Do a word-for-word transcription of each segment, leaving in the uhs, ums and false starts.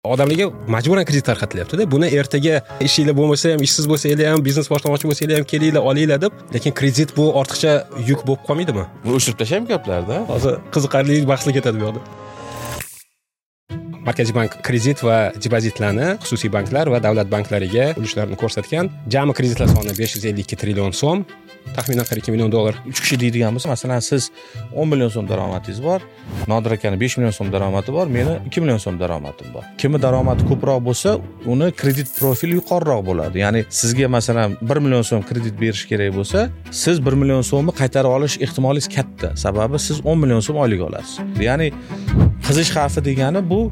Odamlarga majburan kredit tarqatilyapti-da. Buni ertaga ishinglar bo'lmasa ham, ishsiz bo'lsanglar ham, biznes boshlamoqchi bo'lsanglar ham kelinglar, olinglar deb. Lekin kredit bu ortiqcha yuk bo'lib qolmaydimi? Bu o'shirib tashlaymi gaplarda. Hozir qiziqarli bahslar ketadi bu yoqda. Markaziy bank kredit va depozitlarni xususiy banklar va davlat banklariga ulushlarini ko'rsatgan. Jami kreditlar soni besh yuz ellik ikki trillion so'm, taxminan qirq ikki million dollar. uch kishi deydigan bo'lsa, masalan, siz o'n million so'm daromadingiz bor, Nodir akani besh million so'm daromadi bor, meni ikki million so'm daromadim bor. Kimni daromadi ko'proq bo'lsa, uni kredit profili yuqoriroq bo'ladi. Ya'ni sizga masalan bir million so'm kredit berish kerak bo'lsa, siz bir million so'mni qaytarib olish ehtimolingiz katta. Sababi siz o'n million so'm oylik olasiz. Ya'ni qizish xavfi degani bu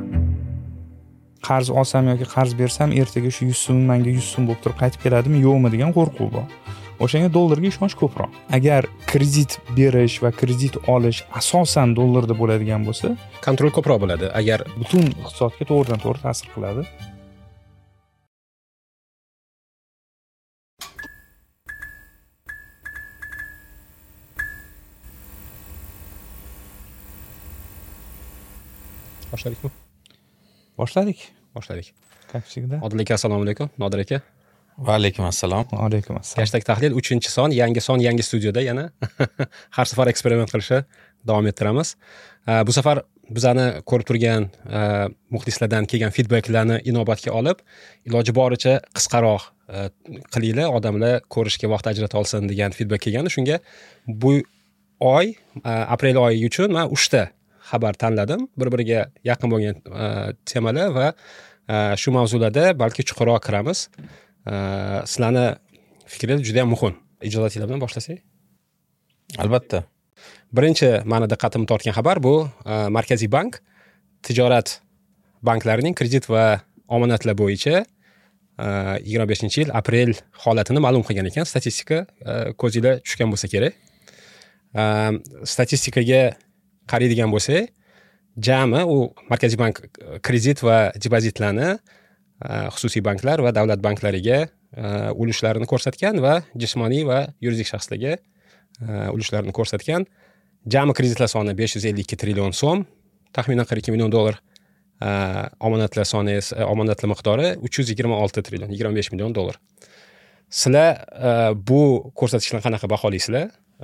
qarz olsam yoki qarz bersam ertaga shu yuz so'm menga yuz so'm bo'lib turib qaytib keladimi, yo'qmi degan qo'rquv bor. O'shanga dollarga ishonch ko'proq. Agar kredit berish va kredit olish asosan dollarda bo'ladigan bo'lsa, Kontrol ko'proq bo'ladi. Agar butun iqtisodga to'g'ridan to'g'ri ta'sir qiladi. boshladikmi? Boshladik. Boshladik. Как всегда. Odil aka, assalomu alaykum. Nodir aka. Va alaykum assalom. Va alaykum assalom. Hashtag tahlil uchinchi son, yangi son, yangi studiyada yana har safar eksperiment qilishni davom ettiramiz. Bu safar bizani ko'rib turgan muxlislardan kelgan feedbacklarni inobatga olib, iloji boricha qisqaroq qilinglar, odamlar ko'rishga vaqt ajrata olsin degan feedback kelgandi. Shunga bu oy, aprel oyi uchun men uchta xabar tanladim. Bir-biriga yaqin bo'lgan temalar va shu mavzularda balki chuqurroq kiramiz. Sizlarni fikringiz juda ham muhim. Ijozatinglar bilan boshlasak? Albatta. Birinchi meni diqqatimni tortgan xabar bu Markaziy bank tijorat banklarining kredit va omonatlar bo'yicha yigirma beshinchi yil aprel holatini ma'lum qilgan ekan. Statistika ko'zingizga tushgan bo'lsa kerak. Statistikaga qaraydigan bo'lsak, jami u Markaziy bank kredit va depozitlarni xususiy banklar va davlat banklariga ulushlarini ko'rsatgan va jismoniy va yuridik shaxslarga ulushlarini ko'rsatgan. Jami kreditlar soni besh yuz ellik ikki trillion so'm, taxminan qirq ikki million dollar. Omonatlar soni esa omonatlar miqdori uch yuz yigirma olti trillion, yigirma besh million dollar. Sizlar bu ko'rsatkichlarni qanaqa baholaysizlar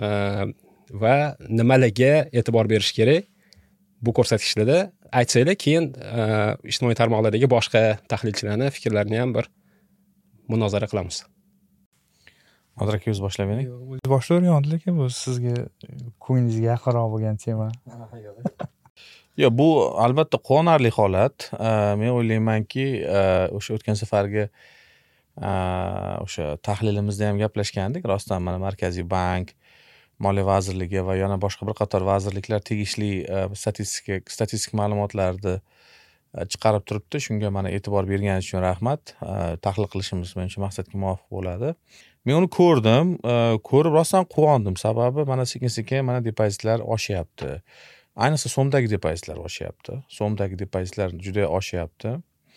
va nimalarga e'tibor berish kerak bu ko'rsatkichlarda aytsanglar, keyin ijtimoiy tarmoqlardagi boshqa tahlilchilarning fikrlarini ham bir munozara qilamiz. Nodir aka, o'z boshlab bering. O'z boshlavering Odil aka, bu sizga ko'nglingizga yaqinroq bo'lgan tema. Yo, bu albatta quvonarli holat. Men o'ylaymanki, o'sha o'tgan safargi o'sha tahlilimizda ham gaplashgandik. Rostdan mana Markaziy bank, Moliya vazirligi va yana boshqa bir qator vazirliklar tegishli statistika statistik ma'lumotlarni chiqarib turibdi. Shunga mana e'tibor berganingiz uchun rahmat. Tahlil qilishimiz menimcha maqsadga muvofiq bo'ladi. Men uni ko'rdim, ko'rib rostdan quvondim. Sababi mana sekin-sekin mana depozitlar oshyapti. Ayniqsa so'mdagi depozitlar oshyapti. So'mdagi depozitlar juda oshyapti.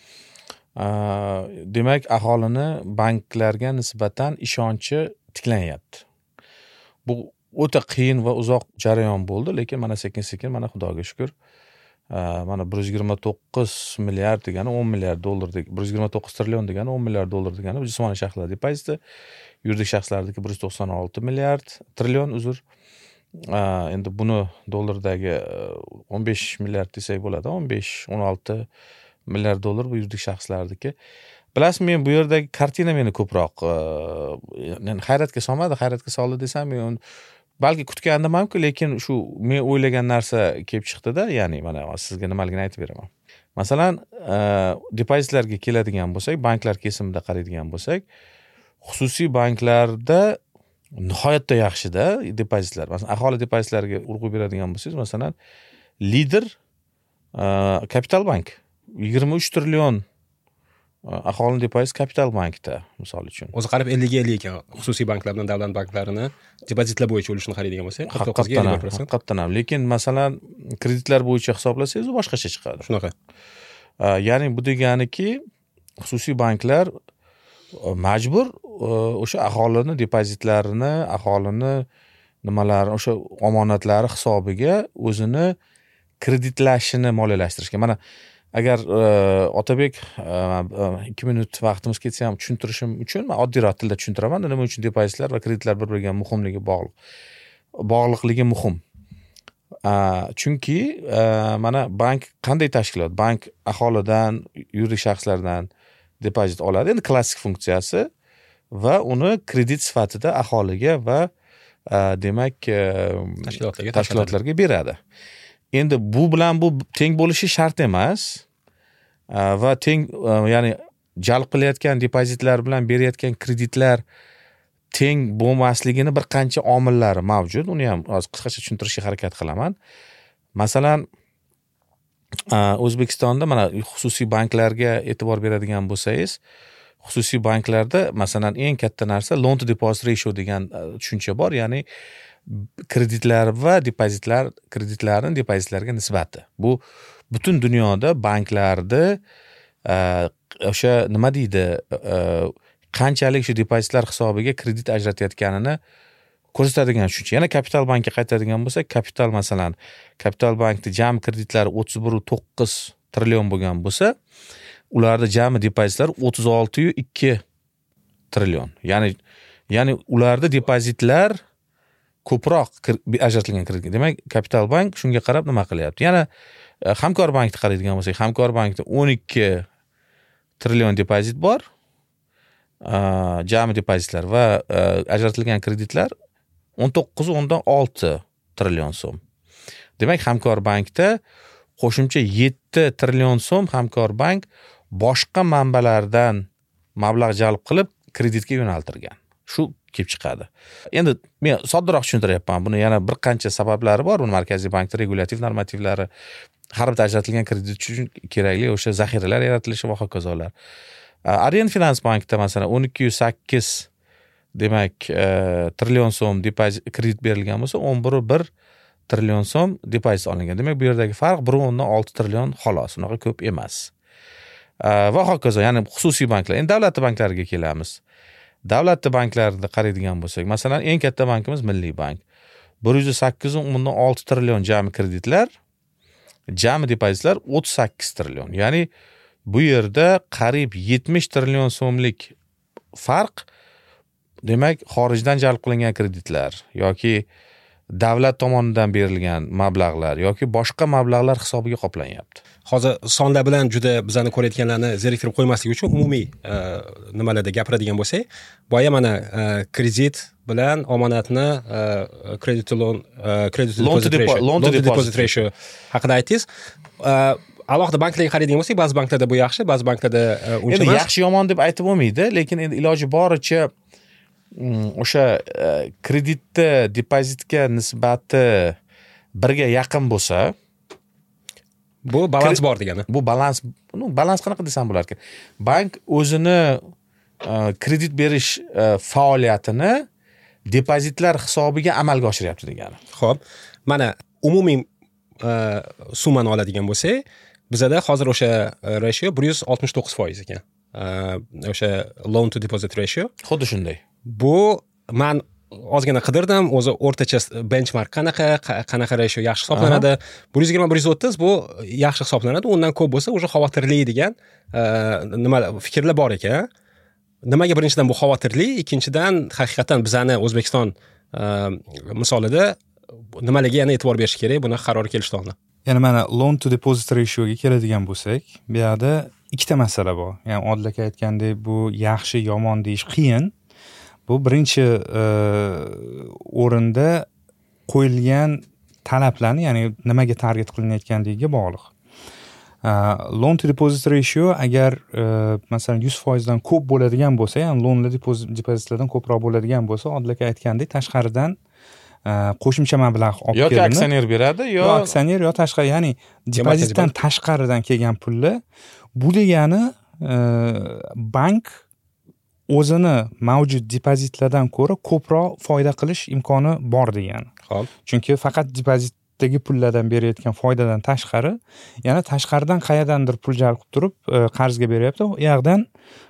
Demak, aholini banklarga nisbatan ishonchi tiklanyapti. Bu o'ta qiyin va uzoq jarayon bo'ldi, lekin mana sekin-sekin mana Xudoga shukr, mana bir yuz yigirma to'qqiz milliard degani o'n milliard dollar, bir yuz yigirma to'qqiz trillion degani o'n milliard dollar degani jismoniy shaxslar depoziti, yuridik shaxslarniki bir yuz to'qson olti milliard trillion uzr. Endi buni dollardagi o'n besh milliard desak bo'ladi, o'n besh o'n olti milliard dollar bu yuridik shaxslarniki. Bilasizmi, men bu yerdagi kartina meni ko'proq hayratga solmadi, hayratga soldi desam, men balki kutgandim-ku, lekin shu men o'ylagan narsa kelib chiqdi-da, ya'ni mana sizga nimaligini aytib beraman. Masalan, depozitlarga keladigan bo'lsak, banklar kesimida qaraydigan bo'lsak, xususiy banklarda nihoyatda yaxshi-da depozitlar. Masalan, aholi depozitlariga urg'u beradigan bo'lsangiz, masalan, Lider Kapital bank yigirma uch trillion aholini depozit Kapital bankda, misol uchun. O'zi qarab ellik ellik ekan xususiy banklar bilan davlat banklarini depozitlar bo'yicha ulushni qaraydigan bo'lsak, qirq to'qqiz ga ellik bir foiz. Haqiqatdan ham, lekin masalan, kreditlar bo'yicha hisoblasangiz, u boshqacha chiqadi. Shunaqa. Ya'ni bu deganiki, xususiy banklar majbur o'sha aholini depozitlarini, aholini nimalari, o'sha omonatlari hisobiga o'zini kreditlashini moliyalashtirishga. Mana agar Otabek ikki minut vaqtimiz ketsa ham tushuntirishim uchun men oddiyroq tilda tushuntiraman. Nima uchun depozitlar va kreditlar bir-biriga muhimligi bog'liq. Bog'liqligi muhim. Chunki mana bank qanday tashkilot? Bank aholidan, yuridik shaxslardan depozit oladi. Endi klassik funksiyasi va uni kredit sifatida aholiga va demak tashkilotlarga tashkilotlarga beradi. Endi bu bilan bu teng bo'lishi shart emas va teng ya'ni jalb qilayotgan depozitlar bilan berayotgan kreditlar teng bo'lmasligini bir qancha omillari mavjud. Uni ham hozir qisqacha tushuntirishga harakat qilaman. Masalan, O'zbekistonda mana xususiy banklarga e'tibor beradigan bo'lsangiz, xususiy banklarda masalan eng katta narsa loan to deposit ratio degan tushuncha bor, ya'ni kreditlar va depozitlar kreditlarning depozitlarga nisbati. Bu butun dunyoda banklarda o'sha nima deydi, qanchalik shu depozitlar hisobiga kredit ajratayotganini ko'rsatadigan tushuncha. Yana Kapital bankka qaytadigan bo'lsak, Kapital masalan, Kapital bankning jami kreditlari o'ttiz bir nuqta to'qqiz trillion bo'lgan bo'lsa, ularda jami depozitlar o'ttiz olti nuqta ikki trillion. Ya'ni ya'ni ularda depozitlar ko'proq ajratilgan kredit. Demak, Kapital bank shunga qarab nima qilyapti. Yana Hamkor bankni qaraydigan bo'lsak, Hamkor bankda o'n ikki trillion depozit bor. Jami depozitlar va ajratilgan kreditlar o'n to'qqiz nuqta olti trillion so'm. Demak, Hamkor bankda qo'shimcha yetti trillion so'm Hamkor bank boshqa manbalardan mablag' jalb qilib kreditga yo'naltirgan. Shu kelib chiqadi. Endi men soddaroq tushuntiryapman. Buni yana bir qancha sabablari bor. Buni Markaziy bankda regulyativ normativlari, har bir ajratilgan kredit uchun kerakli o'sha zaxiralar yaratilishi va hokazolar. Orient Finance bankda masalan o'n ikki nuqta sakkiz demak trillion so'm depozit kredit berilgan bo'lsa, o'n bir nuqta bir trillion so'm depozit olingan. Demak, bu yerdagi farq bir nuqta olti trillion xolos, unaqa ko'p emas. Va hokazo, ya'ni xususiy banklar. Endi davlat banklariga kelamiz. Davlat banklarida qaraydigan bo'lsak, masalan, eng katta bankimiz Milliy bank. bir yuz sakkiz nuqta olti trillion jami kreditlar, jami depozitlar o'ttiz sakkiz trillion. Ya'ni bu yerda qariyb yetmish trillion so'mlik farq, demak, xorijdan jalb qilingan kreditlar yoki davlat tomonidan berilgan mablag'lar yoki boshqa mablag'lar hisobiga qoplanyapti. Hozir sonlar bilan juda bizani ko'rayotganlarni zeriktirib qo'ymaslik uchun umumiy nimalarda gapiradigan bo'lsak, boya mana kredit bilan omonatni credit to loan credit to deposit ratio loan to deposit ratio haqida aytdingiz. Alohida banklarga qaraydigan bo'lsak, ba'zi banklarda bu yaxshi, ba'zi banklarda uncha emas. Yaxshi yomon deb aytib bo'lmaydi, lekin endi iloji boricha o'sha kreditni depozitga nisbati birga yaqin bo'lsa, bu balans bor degani. Bu balans, ну, balans qanaqa desam bo'lar ekan? Bank o'zini kredit berish faoliyatini depozitlar hisobiga amalga oshiryapti degani. Xo'p, mana umumiy summani oladigan bo'lsak, bizada hozir o'sha ratio bir yuz oltmish to'qqiz foiz ekan. O'sha loan to deposit ratio. Xuddi shunday. Bu men ozgina qidirdim, o'zi o'rtacha benchmark qanaqa, qanaqa ratio yaxshi hisoblanadi. bir yuz yigirma bir yuz o'ttiz bu yaxshi hisoblanadi. Undan ko'p bo'lsa, o'sha xavotirli degan nima fikrlar bor ekan. Nimaga birinchidan bu xavotirli, ikkinchidan haqiqatan bizani O'zbekiston misolida nimalarga yana e'tibor berish kerak, buni qaror kelishdi oldi. Ya'ni mana loan to deposit ratioga keladigan bo'lsak, bu yerda ikkita masala bor. Ya'ni Odil aka aytgandek, bu yaxshi, yomon deyish qiyin. Bu birinchi o'rinda qo'yilgan talablarni, ya'ni nimaga target qilinayotganligiga bog'liq. Loan to deposit ratio agar masalan yuz foiz dan ko'p bo'ladigan bo'lsa, ya'ni loanlar depozitlardan ko'proq bo'ladigan bo'lsa, Odil aka aytgandek, tashqaridan qo'shimcha mablag' olib kelinib, yoki aksioner beradi, yo aksioner yo tashqari, ya'ni depozitdan tashqaridan kelgan pullar, bu degani bank o'zini mavjud depozitlardan ko'ra ko'proq foyda qilish imkoni bor degani. Xo'p. Chunki faqat depozitdagi pullardan berayotgan foydadan tashqari, yana tashqaridan qayerdandir pul jalb qilib turib qarzga beryapti. U yerdan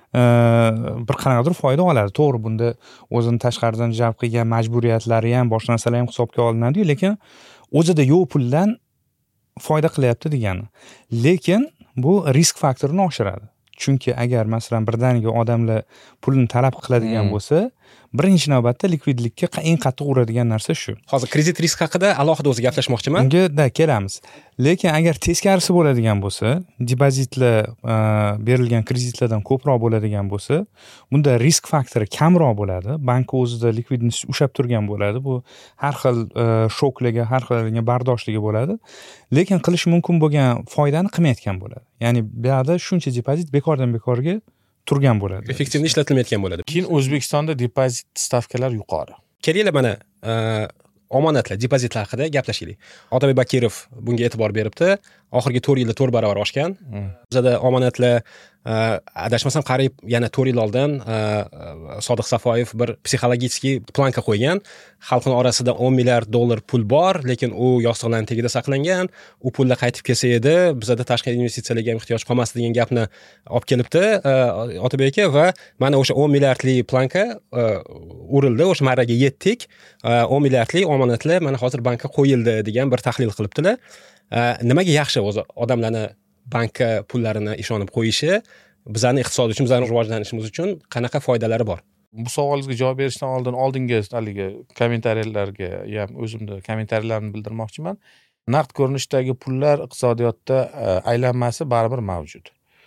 bir qanaqadir foyda oladi. To'g'ri, bunda o'zini tashqaridan jalb qilgan majburiyatlari ham, boshqa narsalar ham hisobga olinadi, lekin o'zida yo'q puldan foyda qilyapti degani. Lekin bu risk faktorini oshiradi. Chunki agar masalan birdaniga odamlar pulni talab qiladigan Hmm. bo'lsa, birinchi navbatda likvidlikka eng qattiq uradigan narsa shu. Hozir kredit risk haqida alohida o'zi gaplashmoqchiman. Unga da kelamiz. Lekin agar teskarisi bo'ladigan bo'lsa, depozitlar e, berilgan kreditlardan ko'proq bo'ladigan bo'lsa, bunda risk faktori kamroq bo'ladi. Bank o'zida likvidni ushlab turgan bo'ladi. Bu har xil e, shoklarga, har xil bardoshligi bo'ladi. Lekin qilish mumkin bo'lgan foydani qilmayotgan bo'ladi. Ya'ni bu yerda shuncha depozit bekordan bekorga turgan bo'ladi. Effektivni ishlatilmayotgan bo'ladi. Keyin O'zbekistonda depozit stavkalari yuqori. Kelinglar mana e, omonatlar, depozitlar haqida gaplashaylik. Otabek Bakirov bunga e'tibor beribdi. Oxirgi to'rt yilda to'rt barobar oshgan. Bizada omonatlar e, adashmasam qariyb yana to'rt yil oldin e, Sodiq Safoyev bir psixologический planka qo'ygan. Xalqning orasida o'n milliard dollar pul bor, lekin u yostiqlarning tagida saqlangan. U pullar qaytib kelsa edi, bizada tashqi investitsiyalarga ham ehtiyoj qolmasdi degan gapni olib kelibdi e, Otabek aka va mana o'sha o'n milliardli planka e, urildi, o'sha marraga yetdik. E, o'n milliardli omonatlar mana hozir bankka qo'yildi degan bir tahlil qilibdilar. Nimaga yaxshi o'zi odamlarni bankka pullarini ishonib qo'yishi, bizning iqtisod uchun, bizning rivojlanishimiz uchun qanaqa foydalari bor? Bu savolingizga javob berishdan oldin oldingi haligi kommentariyalarga ham o'zimni kommentariyalarni bildirmoqchiman. Naqd ko'rinishdagi pullar iqtisodiyotda aylanmasi baribir mavjud.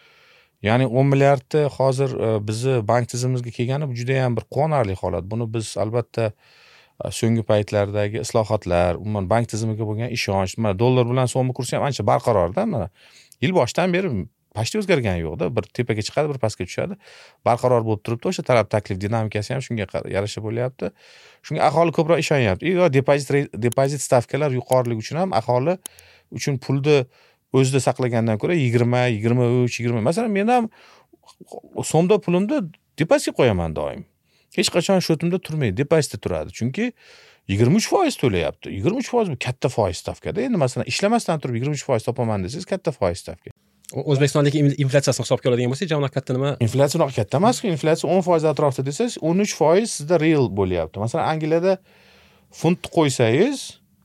Ya'ni o'n milliardni hozir bizni bank tizimimizga kelgani bu juda ham bir quvonarli holat. Buni biz albatta so'nggi paytlardagi islohotlar, umuman bank tizimiga bo'lgan ishonch, mana dollar bilan so'mning kursi ham ancha barqarorda, mana yil boshidan beri pashta o'zgargani yo'qda, bir tepaga chiqadi, bir pastga tushadi, barqaror bo'lib turibdi. O'sha talab taklif dinamikasi ham shunga yarasha bo'lyapti. Shunga aholi ko'proq ishonyapti. Yo depozit depozit stavkalar yuqoriligi uchun ham aholi uchun pulni o'zida saqlagandan ko'ra yigirma, yigirma uch, yigirma, masalan men ham so'mda pulimni depozitga qo'yaman doim. Hech qachon shotimda turmaydi, depozitda turadi. Chunki yigirma uch foiz to'layapti. yigirma uch foiz bu katta foiz stavkada. Endi masalan ishlamasdan turib yigirma uch foiz topaman desangiz, katta foiz stavka. O'zbekistondagi inflyatsiyasini hisobga oladigan bo'lsak, javob katta nima? Inflyatsiya unaqa katta emas-ku. Inflyatsiya o'n foiz atrofida desangiz, o'n uch foiz sizda real bo'lyapti. Masalan, Angliyada funt qo'ysangiz,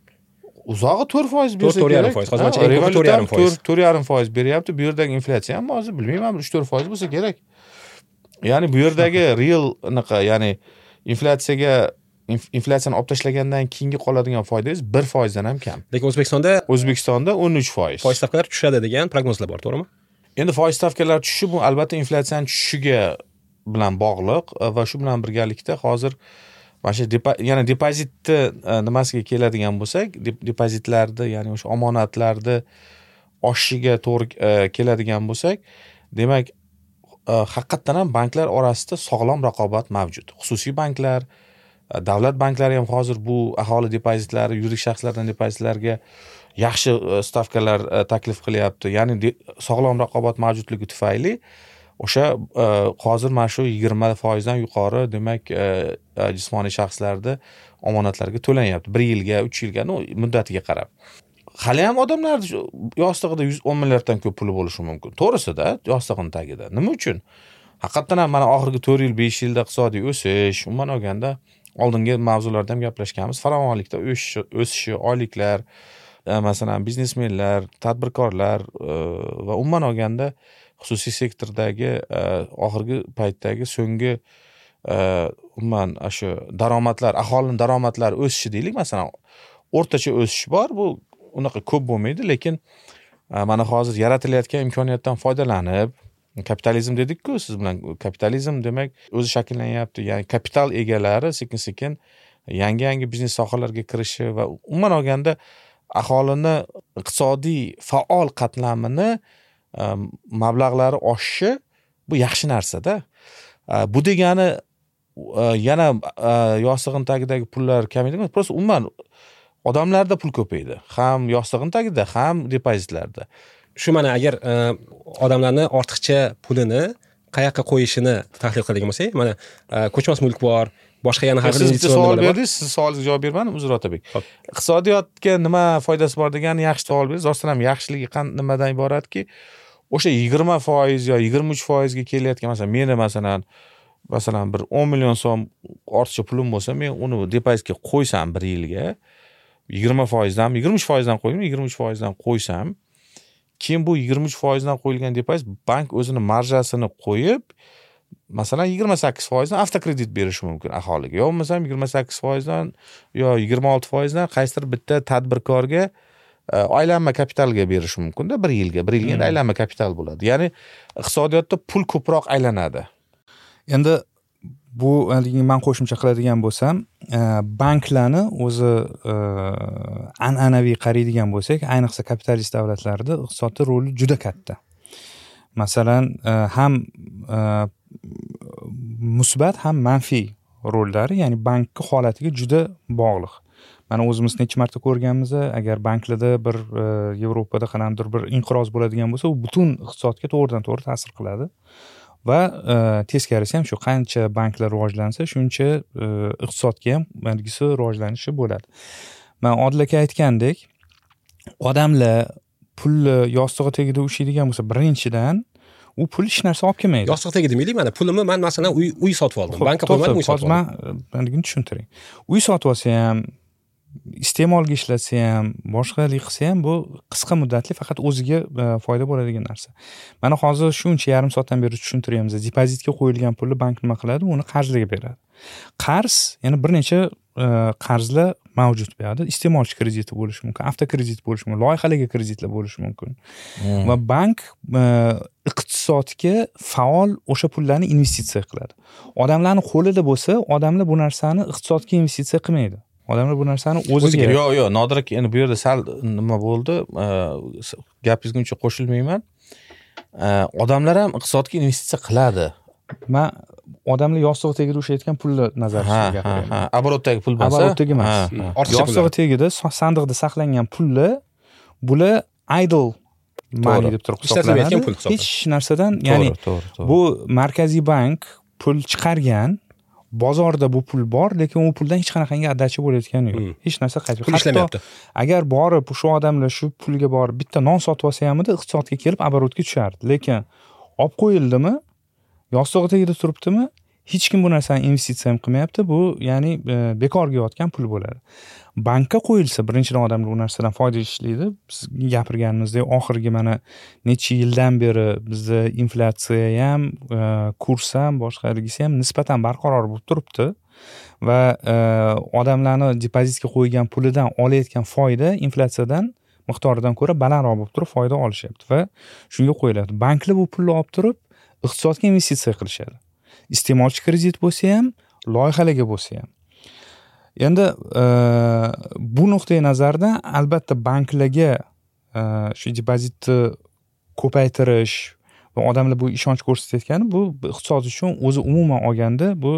uzog'i to'rt foiz bersa kerak. Hozir ancha eng ko'pi to'rt yarim foiz. to'rt yarim foiz beryapti. Bu yerdagi inflyatsiya ham hozir bilmayman, uch to'rt foiz bo'lsa kerak. Ya'ni bu yerdagi real anaqa, ya'ni inflyatsiyaga inflyatsiyani olib tashlagandan keyingi qoladigan foydangiz bir foizdan ham kam. Lekin O'zbekistonda O'zbekistonda o'n uch foiz. Foiz stavkalari tushadi degan prognozlar bor, to'g'rimi? Endi foiz stavkalari tushishi bu albatta inflyatsiyaning tushishiga bilan bog'liq va shu bilan birgalikda hozir mana shu yana depozitni nimasiga keladigan bo'lsak, depozitlarni, ya'ni o'sha omonatlarni oshishiga to'g'ri keladigan bo'lsak, demak haqiqatdan ham banklar orasida sog'lom raqobat mavjud. Xususiy banklar, davlat banklari ham hozir bu aholi depozitlari, yuridik shaxslardan depozitlarga yaxshi stavkalar taklif qilyapti. Ya'ni sog'lom raqobat mavjudligi tufayli o'sha hozir mana shu yigirma foizdan yuqori, demak, jismoniy shaxslarda omonatlarga to'lanyapti. bir yilga, uch yilga, no, muddatiga qarab. Hali ham odamlar yostig'ida yuz o'n milliarddan ko'p puli bo'lishi mumkin. To'g'risida, yostig'ining tagida. Nima uchun? Haqiqatan ham mana oxirgi to'rt yil, besh yilda iqtisodiy o'sish, umuman olganda oldingi mavzularda ham gaplashganmiz. Farovonlikda o'sishi, o'sishi, oyliklar, masalan, biznesmenlar, tadbirkorlar va umuman olganda xususiy sektordagi oxirgi paytdagi so'nggi umuman shu daromadlar, aholining daromadlari o'sishi deylik, masalan, o'rtacha o'sish bor. Bu unaqa ko'p bo'lmaydi, lekin mana hozir yaratilayotgan imkoniyatdan foydalanib, kapitalizm dedik-ku, siz bilan kapitalizm demak o'zi shakllanyapti. Ya'ni kapital egalari sekin-sekin yangi-yangi biznes sohalarga kirishi va umuman olganda aholini iqtisodiy faol qatlamini mablag'lari oshishi bu yaxshi narsa-da. Bu degani yana yostig'in tagidagi pullar kamaydi emas, prosta umuman odamlarda pul ko'paydi. Ham yostig'in tagida, ham depozitlarda. Shu mana agar odamlarni ortiqcha pulini qayoqqa qo'yishini tahlil qiladigan bo'lsak, mana ko'chmas mulk bor, boshqa yana har xil savol berdingiz, siz savolingizga javob bermadim, uzr Otabek. Iqtisodiyotga nima foydasi bor degan yaxshi savol berdingiz. Rostdan ham yaxshiligi nimadan iboratki, o'sha yigirma foiz yo yigirma uch foizga kelayotgan, masalan, meni masalan, masalan bir o'n million so'm ortiqcha pulim bo'lsa, men uni depozitga qo'ysam bir yilga yigirma foizdan, yigirma uch foizdan qo'ydim, yigirma uch foizdan qo'ysam, keyin bu yigirma uch foizdan qo'yilgan depoziit bank o'zini marjasini qo'yib, masalan yigirma sakkiz foizdan avtokredit berishi mumkin aholiga. Yo bo'lmasam yigirma sakkiz foizdan yo yigirma olti foizdan qaysidir bitta tadbirkorga aylanma kapitalga berishi mumkin-da bir yilga. bir yilga hmm. aylanma kapital bo'ladi. Ya'ni iqtisodiyotda pul ko'proq aylanadi. Endi bu men qo'shimcha qiladigan bo'lsam, banklarni o'zi an'anaviy qaraydigan bo'lsak, ayniqsa kapitalist davlatlarda iqtisodda roli juda katta. Masalan, ham musbat ham manfiy rollari, ya'ni bankning holatiga juda bog'liq. Mana o'zimiz necha marta ko'rganmiz, agar banklarda bir Yevropada qanaqadir bir inqiroz bo'ladigan bo'lsa, u butun iqtisodga to'g'ridan to'g'ri ta'sir qiladi. Va teskarisi ham shu, qancha banklar rivojlansa, shuncha iqtisodga ham belgisi rivojlanishi bo'ladi. Men Odil aka aytgandek, odamlar pulni yostig'i tagida ushlaydigan bo'lsa, birinchidan u pul hech narsa olib kelmaydi. Yostiq tagida demaylik, mana pulimni men masalan uy uy sotib oldim. Bankka qo'ymadim, uy sotib oldim. Men buni tushuntiring. Uy sotib olsa ham, iste'molga ishlatsa ham, boshqalik qilsa ham bu qisqa muddatli faqat o'ziga foyda bo'ladigan narsa. Mana hozir shuncha yarim soatdan beri tushuntiryapmiz. Depozitga qo'yilgan pulni bank nima qiladi? Uni qarzlarga beradi. Qarz, yana bir necha qarzlar mavjud bu yerda. Iste'molchi krediti bo'lishi mumkin, avtokredit bo'lishi mumkin, loyihalarga kreditlar bo'lishi mumkin. Hmm. Va bank iqtisodga faol o'sha pullarni investitsiya qiladi. Odamlarning qo'lida bo'lsa, odamlar bu narsani iqtisodga investitsiya qilmaydi. Odamlar bu narsani o'ziga. Yo'q, yo'q, Nodir aka, endi bu yerda sal nima bo'ldi? Gapingizga uncha qo'shilmayman. Odamlar ham iqtisodga investitsiya qiladi. Men odamlar yostiq tagida ushlayotgan pulni nazarda tutyapman. Ha, ha, oborotdagi pul bo'lsa, oborotdagi emas. Yostiq tagida sandiqda saqlangan pullar, bular idle money deb turib hisoblanadi. Hech narsadan, ya'ni bu markaziy bank pul chiqargan, bozorda bu pul bor, lekin u puldan hech qanaqangi atdachi bo'layotgani yo'q. Hech narsa qaytib ishlamayapti. Agar borib shu odamlar shu pulga borib bitta non sotib olsa hamda iqtisodga kelib oborotga tushardi. Lekin olib qo'yildimi, yostiq tagida turibdimi, hech kim bu narsani investitsiya ham qilmayapti. Bu ya'ni bekorga yotgan pul bo'ladi. Bankka qo'yilsa, birinchidan odamlar bu narsadan foyda ishlaydi. Biz gapirganimizdek, oxirgi mana necha yildan beri bizda inflyatsiya ham, kurs ham, boshqaligisi ham nisbatan barqaror bo'lib turibdi va odamlarning depozitga qo'ygan pulidan olayotgan foyda inflyatsiyadan miqdoridan ko'ra balandroq bo'lib turib foyda olishyapti va shunga qo'yiladi. Banklar bu pulni olib turib iqtisodga investitsiya qilishadi. Iste'molchi kredit bo'lsa ham, loyihalarga bo'lsa ham. Endi bu nuqtai nazardan albatta banklarga shu depozitni ko'paytirish va odamlar bu ishonch ko'rsatayotgani bu iqtisod uchun o'zi umuman olganda bu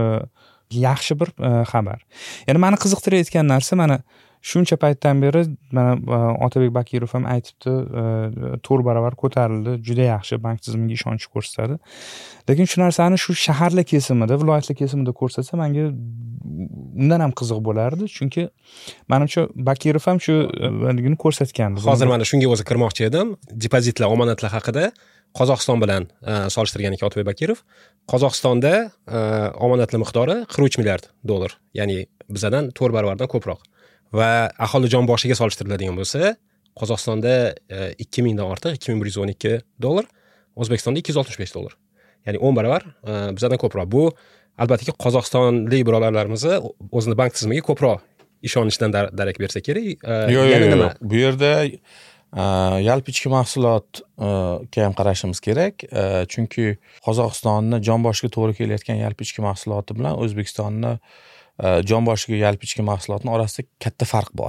yaxshi bir xabar. Ya'ni meni qiziqtirayotgan narsa, mana shuncha paytdan beri mana Otabek Bakirov ham aytibdi, to'rt barobar ko'tarildi, juda yaxshi, bank tizimiga ishonch ko'rsatadi. Lekin shu narsani shu shaharlar kesimida, viloyatlar kesimida ko'rsatsa, menga undan ham qiziq bo'lardi, chunki menimcha Bakirov ham shu valigini ko'rsatgandi. Hozir mana shunga o'zi kirmoqchi edim. Depozitlar, omonatlar haqida Qozog'iston bilan solishtirgan ekan Otabek Bakirov. Qozog'istonda omonatlar miqdori qirq uch milliard dollar, ya'ni bizdan to'rt barobardan ko'proq. Va aholi jon boshiga solishtiriladigan bo'lsa, Qozog'istonda ikki mingdan ortiq, ikki ming bir yuz o'n ikki dollar, O'zbekistonda ikki yuz oltmish besh dollar. Ya'ni o'n barobar bizdan ko'proq. Bu albatta Qozog'istonlik birodarlarimizni o'zini bank tizimiga ko'proq ishonishdan darak bersa kerak. Yo'q, yo'q, bu yerda yalpi ichki mahsulotga ham qarashimiz kerak, chunki Qozog'istonni jon boshiga to'g'ri kelayotgan yalpi ichki mahsuloti bilan O'zbekistonni jon boshiga yalpi ichki mahsulotning orasida katta farq bor.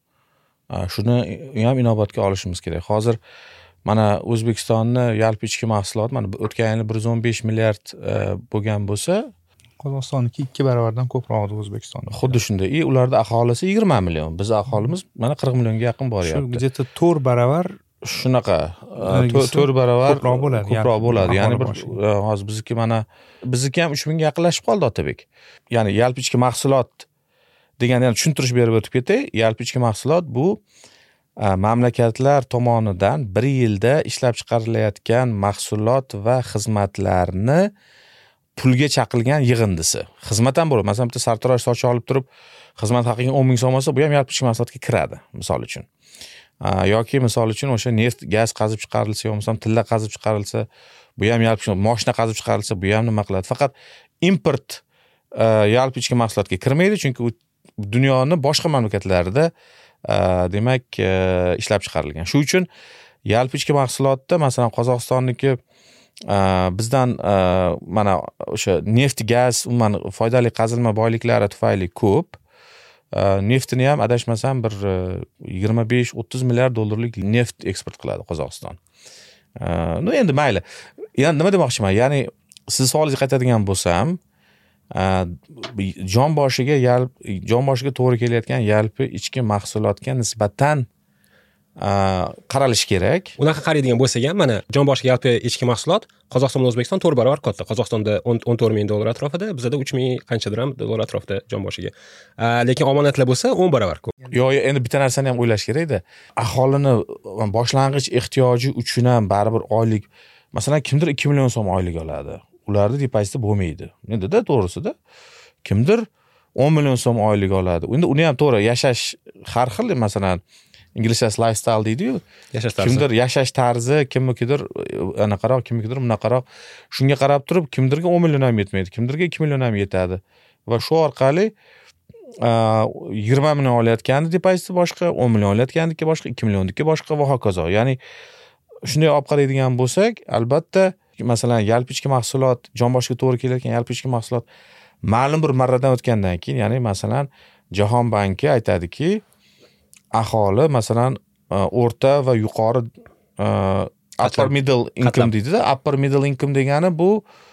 Shuni ham inobatga olishimiz kerak. Hozir mana O'zbekistonni yalpi ichki mahsuloti mana o'tgan yil bir yuz o'n besh milliard bo'lgan bo'lsa, Qozog'istonniki ikki barobardan ko'proq edi O'zbekistonda. Xuddi shunday. I ularda aholisi yigirma million, biz aholimiz mana qirq millionga yaqin boryapti. Shu где-то to'rt barobar shunaqa to'rt barobar ko'proq bo'ladi. Ko'proq bo'ladi. Ya'ni bir hozir bizniki mana bizniki ham uch mingga yaqinlashib qoldi Otabek. Ya'ni yalpi ichki mahsulot deganni ham tushuntirish berib o'tib ketay. Yalpi ichki mahsulot bu mamlakatlar tomonidan bir yilda ishlab chiqarilayotgan mahsulot va xizmatlarni pulga chaqilgan yig'indisi. Xizmat ham bo'ladi. Masalan, bitta sartarosh soch olib turib, xizmat haqiga o'n ming so'm olsa, bu ham yalpi ichki mahsulotga kiradi, misol uchun. yoki misol uchun o'sha neft gaz qazib chiqarilsa yo bo'lmasam tilla qazib chiqarilsa bu ham yalpi moshina qazib chiqarilsa bu ham nima qiladi, faqat import yalpi ichki mahsulotga kirmaydi, chunki u dunyoning boshqa mamlakatlarida demak ishlab chiqarilgan. Shu uchun yalpi ichki mahsulotda masalan Qozog'istonniki bizdan mana o'sha neft gaz umuman foydali qazilma boyliklari tufayli ko'p. Neftini ham adashmasam bir yigirma besh o'ttiz milliard dollarlik neft eksport qiladi Qozog'iston. No endi mayli. Ya'ni nima demoqchiman? Ya'ni siz savolingizga qaytadigan bo'lsam, jon boshiga yalp jon boshiga to'g'ri kelayotgan yalpi ichki mahsulotga nisbatan qaralish kerak. Unaqa qaraydigan bo'lsak ham mana jon boshiga yalpi ichki mahsulot Qozog'iston bilan O'zbekiston to'rt barobar katta. Qozog'istonda o'n to'rt ming dollar atrofida, bizda uch ming qanchadir ham dollar atrofida jon boshiga. Lekin omonatlar bo'lsa o'n barobar ko'p. Yo'q, endi bitta narsani ham o'ylash kerak-da. Aholini boshlang'ich ehtiyoji uchun ham baribir oylik, masalan, kimdir ikki million so'm oylik oladi. Ularda depoziti bo'lmaydi. Endi-da to'g'risida kimdir o'n million so'm oylik oladi. Endi uni ham to'g'ri yashash har xil, masalan, inglizchasi lifestyle deydi-yu. Yashash tarzi. Kimdir yashash tarzi, kimnikidir anaqaroq, kimnikidir bunaqaroq. Shunga qarab turib, kimdirga o'n million ham yetmaydi, kimdirga ikki million ham yetadi. Va shu orqali yigirma million olayotganda depoziti boshqa, o'n million olayotgandiki boshqa, ikki millionniki boshqa va hokazo. Ya'ni shunday olib qaraydigan bo'lsak, albatta, masalan, yalpi ichki mahsulot, jon boshiga to'g'ri kelayotgan yalpi ichki mahsulot ma'lum bir marradan o'tgandan keyin, ya'ni masalan, Jahon banki aytadiki, aholi masalan o'rta va yuqori upper middle income deydi-da. Upper middle income degani bu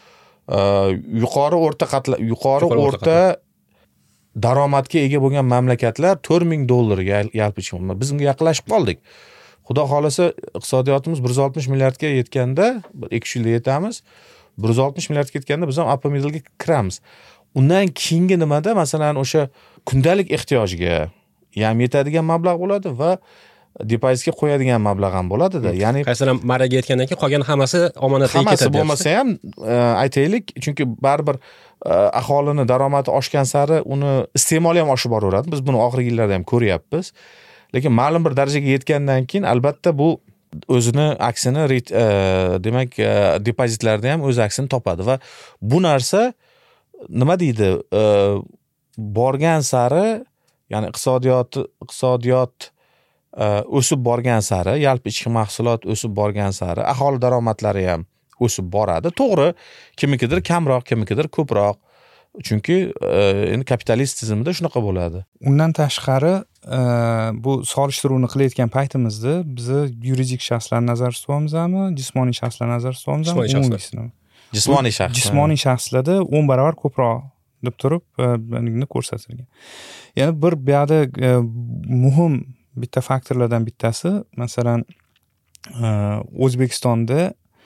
yuqori o'rta qatla yuqori o'rta daromadga ega bo'lgan mamlakatlar to'rt ming dollarga yalpi ichki. Biz unga yaqinlashib qoldik. Xudo xolasa iqtisodiyotimiz bir yuz oltmish milliardga yetganda, ikki uch yilda yetamiz. bir yuz oltmish milliardga yetganda biz ham upper middle'ga kiramiz. Undan keyingi nimada masalan o'sha kundalik ehtiyojga ham yetadigan mablag' bo'ladi va depozitga qo'yadigan mablag' ham bo'ladi-da. Ya'ni qaysilar maraga yetgandan keyin qolgan hammasi omonatga ketadi. Hammasi bo'lmasa ham aytaylik, chunki baribir aholini daromadi oshgan sari uni iste'moli ham oshib boraveradi. Biz buni oxirgi yillarda ham ko'ryapmiz. Lekin ma'lum bir darajaga yetgandan keyin albatta bu o'zini aksini demak depozitlarda ham o'z aksini topadi va bu narsa nima deydi, borgan sari, ya'ni iqtisodiyot iqtisodiyot o'sib borgan sari, yalpi ichki mahsulot o'sib borgan sari aholi daromadlari ham o'sib boradi. To'g'ri, kimnikidir kamroq, kimnikidir ko'proq. Chunki endi kapitalist tizimda shunaqa bo'ladi. Undan tashqari bu solishtiruvni qilayotgan paytimizda biz yuridik shaxslar nazarda tutyapmizmi, jismoniy shaxslar nazarda tutyapmizmi? Jismoniy shaxslar. Jismoniy shaxs. Jismoniy shaxslarda o'n barobar ko'proq deb turib buni ko'rsatilgan. Yana bir bu yerda muhim bitta faktorlardan bittasi, masalan, O'zbekistonda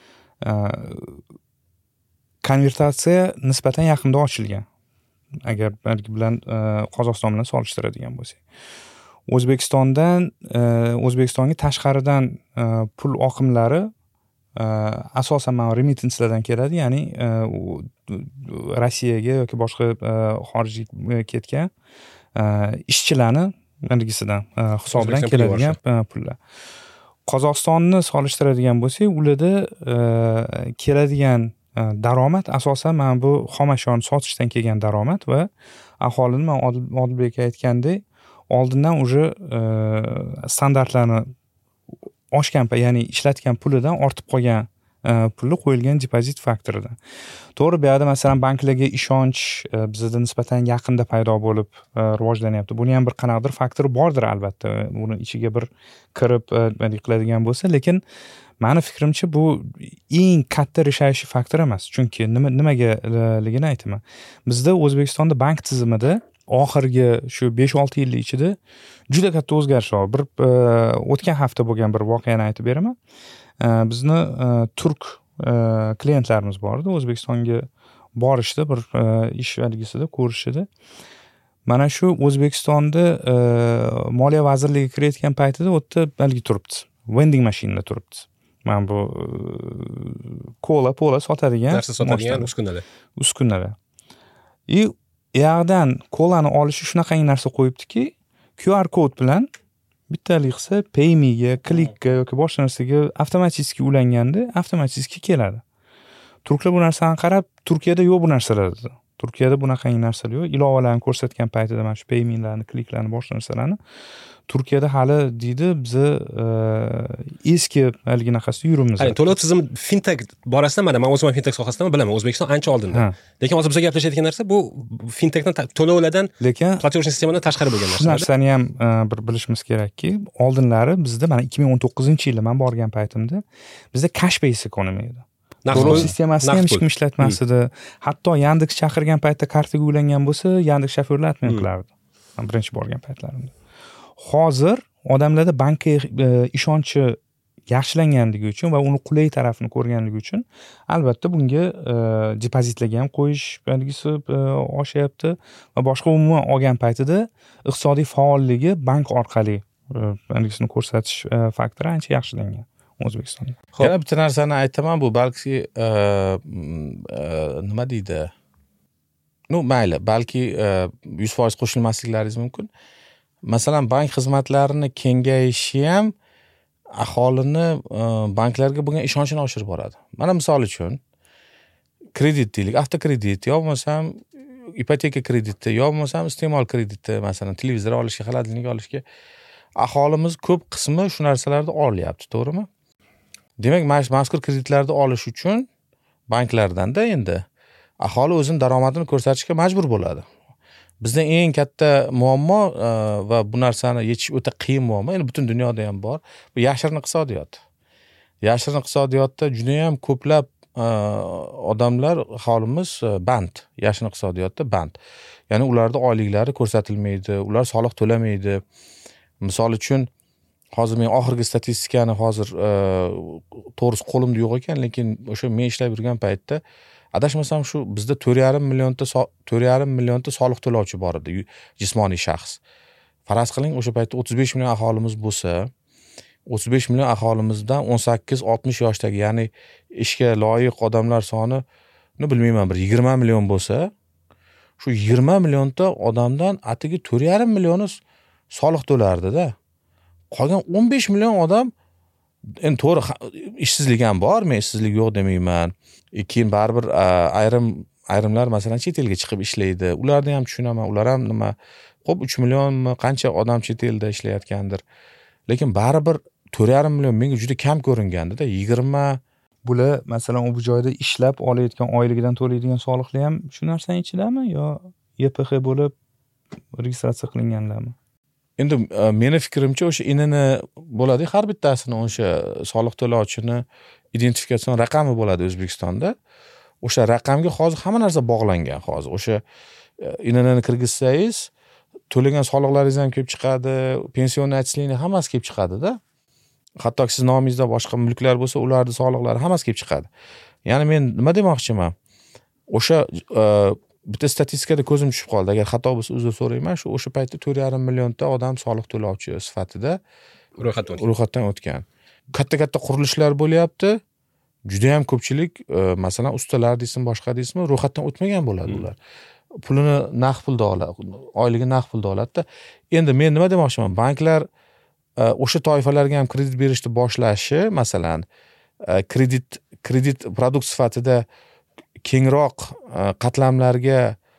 konvertatsiya nisbatan yaqinda ochilgan. Agar balki bilan Qozog'iston bilan solishtiradigan bo'lsak. O'zbekistondan O'zbekistonga tashqaridan pul oqimlari asosan mana remittancelardan keladi, ya'ni Rossiyaga yoki boshqa xorijga ketgan ishchilarni vergisidan hisobidan keladigan pullar. Qozog'istonni solishtiradigan bo'lsak, ularda keladigan daromad asosan mana bu xom ashyoni sotishdan kelgan daromad va aholini men Odilbek aytgandek oldindan уже standartlarni oshgan, ya'ni ishlatgan pulidan ortib qolgan pulni qo'yilgan depozit faktoridan. To'g'ri, bu yerda masalan banklarga ishonch bizda nisbatan yaqinda paydo bo'lib rivojlanyapti. Buni ham bir qanaqadir faktor bordir albatta. Buni ichiga bir kirib qiladigan bo'lsa, lekin meni fikrimcha bu eng katta rishayishi faktor emas. Chunki nima nimagaligini aytaman. Bizda O'zbekistonda bank tizimida oxirgi shu besh olti yil ichida juda katta o'zgarishlar. Bir o'tgan hafta bo'lgan bir voqeani aytib beraman. Bizni turk klientlarimiz bor edi, O'zbekistonga borishdi, bir ish valgisida ko'rishdi. Mana shu O'zbekistonda Moliya vazirligiga kirayotgan paytida u yerda balgi turibdi. Vending mashinada turibdi. Mana bu kola, pola sotadigan, narsa sotadigan uskunalar. Uskunalar. И yerdan kolani olishi shunaqangi narsa qo'yibdiki, Q R kod bilan bittalik qilsa paymiga, klikka yoki boshqa narsaga avtomatik ulanganda avtomatik keladi. Turklar bu narsani qarab, Turkiyada yo'q bu narsalar dedi. Turkiyada bunaqangi narsalar yo'q. Ilovalarni ko'rsatgan paytida mana shu paymentlarni, kliklarni, boshqa narsalarni Turkiyada hali deydi bizni eski haliginaqasida yurimiz. Qarang, to'lov tizimi fintech borasida mana men o'zim fintech sohasidan bilaman. O'zbekiston ancha oldinda. Lekin hozir bizga gaplashayotgan narsa bu fintechdan to'lovlardan, lekin platejniy sistemadan tashqari bo'lgan narsa. Shu narsani ham bir bilishimiz kerakki, oldinlari bizda mana ikki ming o'n to'qqizinchi yilda men borgan paytimda bizda cash based economy edi. To'lov sistemasini ham hech kim ishlatmas edi. Hatto Yandex chaqirgan paytda kartaga ulangan bo'lsa, Yandex shofyorlar atmay qilardi. Men birinchi borgan paytlarimda. Hozir odamlarda bankka ishonchi yaxshilanganligi uchun va uni qulay tarafini ko'rganligi uchun albatta bunga depozitlarga ham qo'yish belgisi oshyapti va boshqa umuman olgan paytida iqtisodiy faolligi bank orqali belgisini ko'rsatish faktori ancha yaxshilangan O'zbekistonda. Yana bitta narsani aytaman, bu balki nima deydi? Nu mayli, balki yuz foiz qo'shilmasliklaringiz mumkin. Masalan, bank xizmatlarini kengayishi ham aholini banklarga bo'lgan ishonchini oshirib boradi. Mana misol uchun kredit deylik, avtokredit yo bo'lmasam ipoteka krediti yo bo'lmasam iste'mol krediti, masalan televizor olishga, xolodilnik olishga aholimiz ko'p qismi shu narsalarni olyapti, to'g'rimi? Demak, mazkur kreditlarni olish uchun banklardanda endi aholi o'zining daromadini ko'rsatishga majbur bo'ladi. Bizda eng katta muammo va bu narsani yechish o'ta qiyin muammo, endi butun dunyoda ham bor, bu yashirin iqtisodiyot. Yashirin iqtisodiyotda juda ham ko'plab odamlar, aholimiz band, yashirin iqtisodiyotda band. Ya'ni ularda oyliklari ko'rsatilmaydi, ular soliq to'lamaydi. Misol uchun hozir men oxirgi statistikani hozir to'g'risi qo'limda yo'q ekan, lekin o'sha men ishlab yurgan paytda adashmasam shu bizda to'rt yarim millionta to'rt yarim millionta soliq to'lovchi bor edi, jismoniy shaxs. Faraz qiling, o'sha paytda o'ttiz besh million aholimiz bo'lsa, o'ttiz besh million aholimizdan o'n sakkiz oltmish yoshdagi, ya'ni ishga loyiq odamlar soni, ni bilmayman, bir yigirma million bo'lsa, shu yigirma millionta odamdan atigi to'rt yarim millioni soliq to'lardi-da. Qolgan o'n besh million odam, endi to'g'ri ishsizlik ham bor, men ishsizlik yo'q demayman. Keyin baribir ayrim ayrimlar masalan chet elga chiqib ishlaydi. Ularni ham tushunaman. Ular ham nima, xo'p uch millionmi qancha odam chet elda ishlayotgandir. Lekin baribir to'rt yarim million menga juda kam ko'ringandi-da. yigirma bular masalan u joyda ishlab olayotgan oyligidan to'laydigan soliqlar ham shu narsaning ichidami yo Y P X bo'lib registratsiya qilinganlarmi? Endi meni fikrimcha o'sha inini bo'ladi, har bittasini o'sha soliq to'lovchini identifikatsion raqami bo'ladi O'zbekistonda. O'sha raqamga hozir hamma narsa bog'langan hozir. O'sha inini kirgizsangiz, to'lagan soliqlaringiz ham kelib chiqadi, pensionni отчисление hammasi kelib chiqadi-da. Hatto siz nomingizda boshqa mulklar bo'lsa, ularning soliqlari hammasi kelib chiqadi. Ya'ni men nima demoqchiman? O'sha bitta statistikada ko'zim tushib qoldi. Agar xato bo'lsa uzr so'rayman. Shu o'sha paytda to'rt yarim millionta odam soliq to'lovchi sifatida ro'yxatdan ro'yxatdan o'tgan. Katta-katta qurilishlar bo'lyapti. Juda ham ko'pchilik, masalan, ustalar deysizmi, boshqa deysizmi, ro'yxatdan o'tmagan bo'ladi ular. Pulini naqd pulda oladi, oyligi naqd pulda oladi-da. Endi men nima demoqchiman? Banklar o'sha toifalarga ham kredit berishni boshlashi, masalan, kredit kredit produkt sifatida kengroq qatlamlarga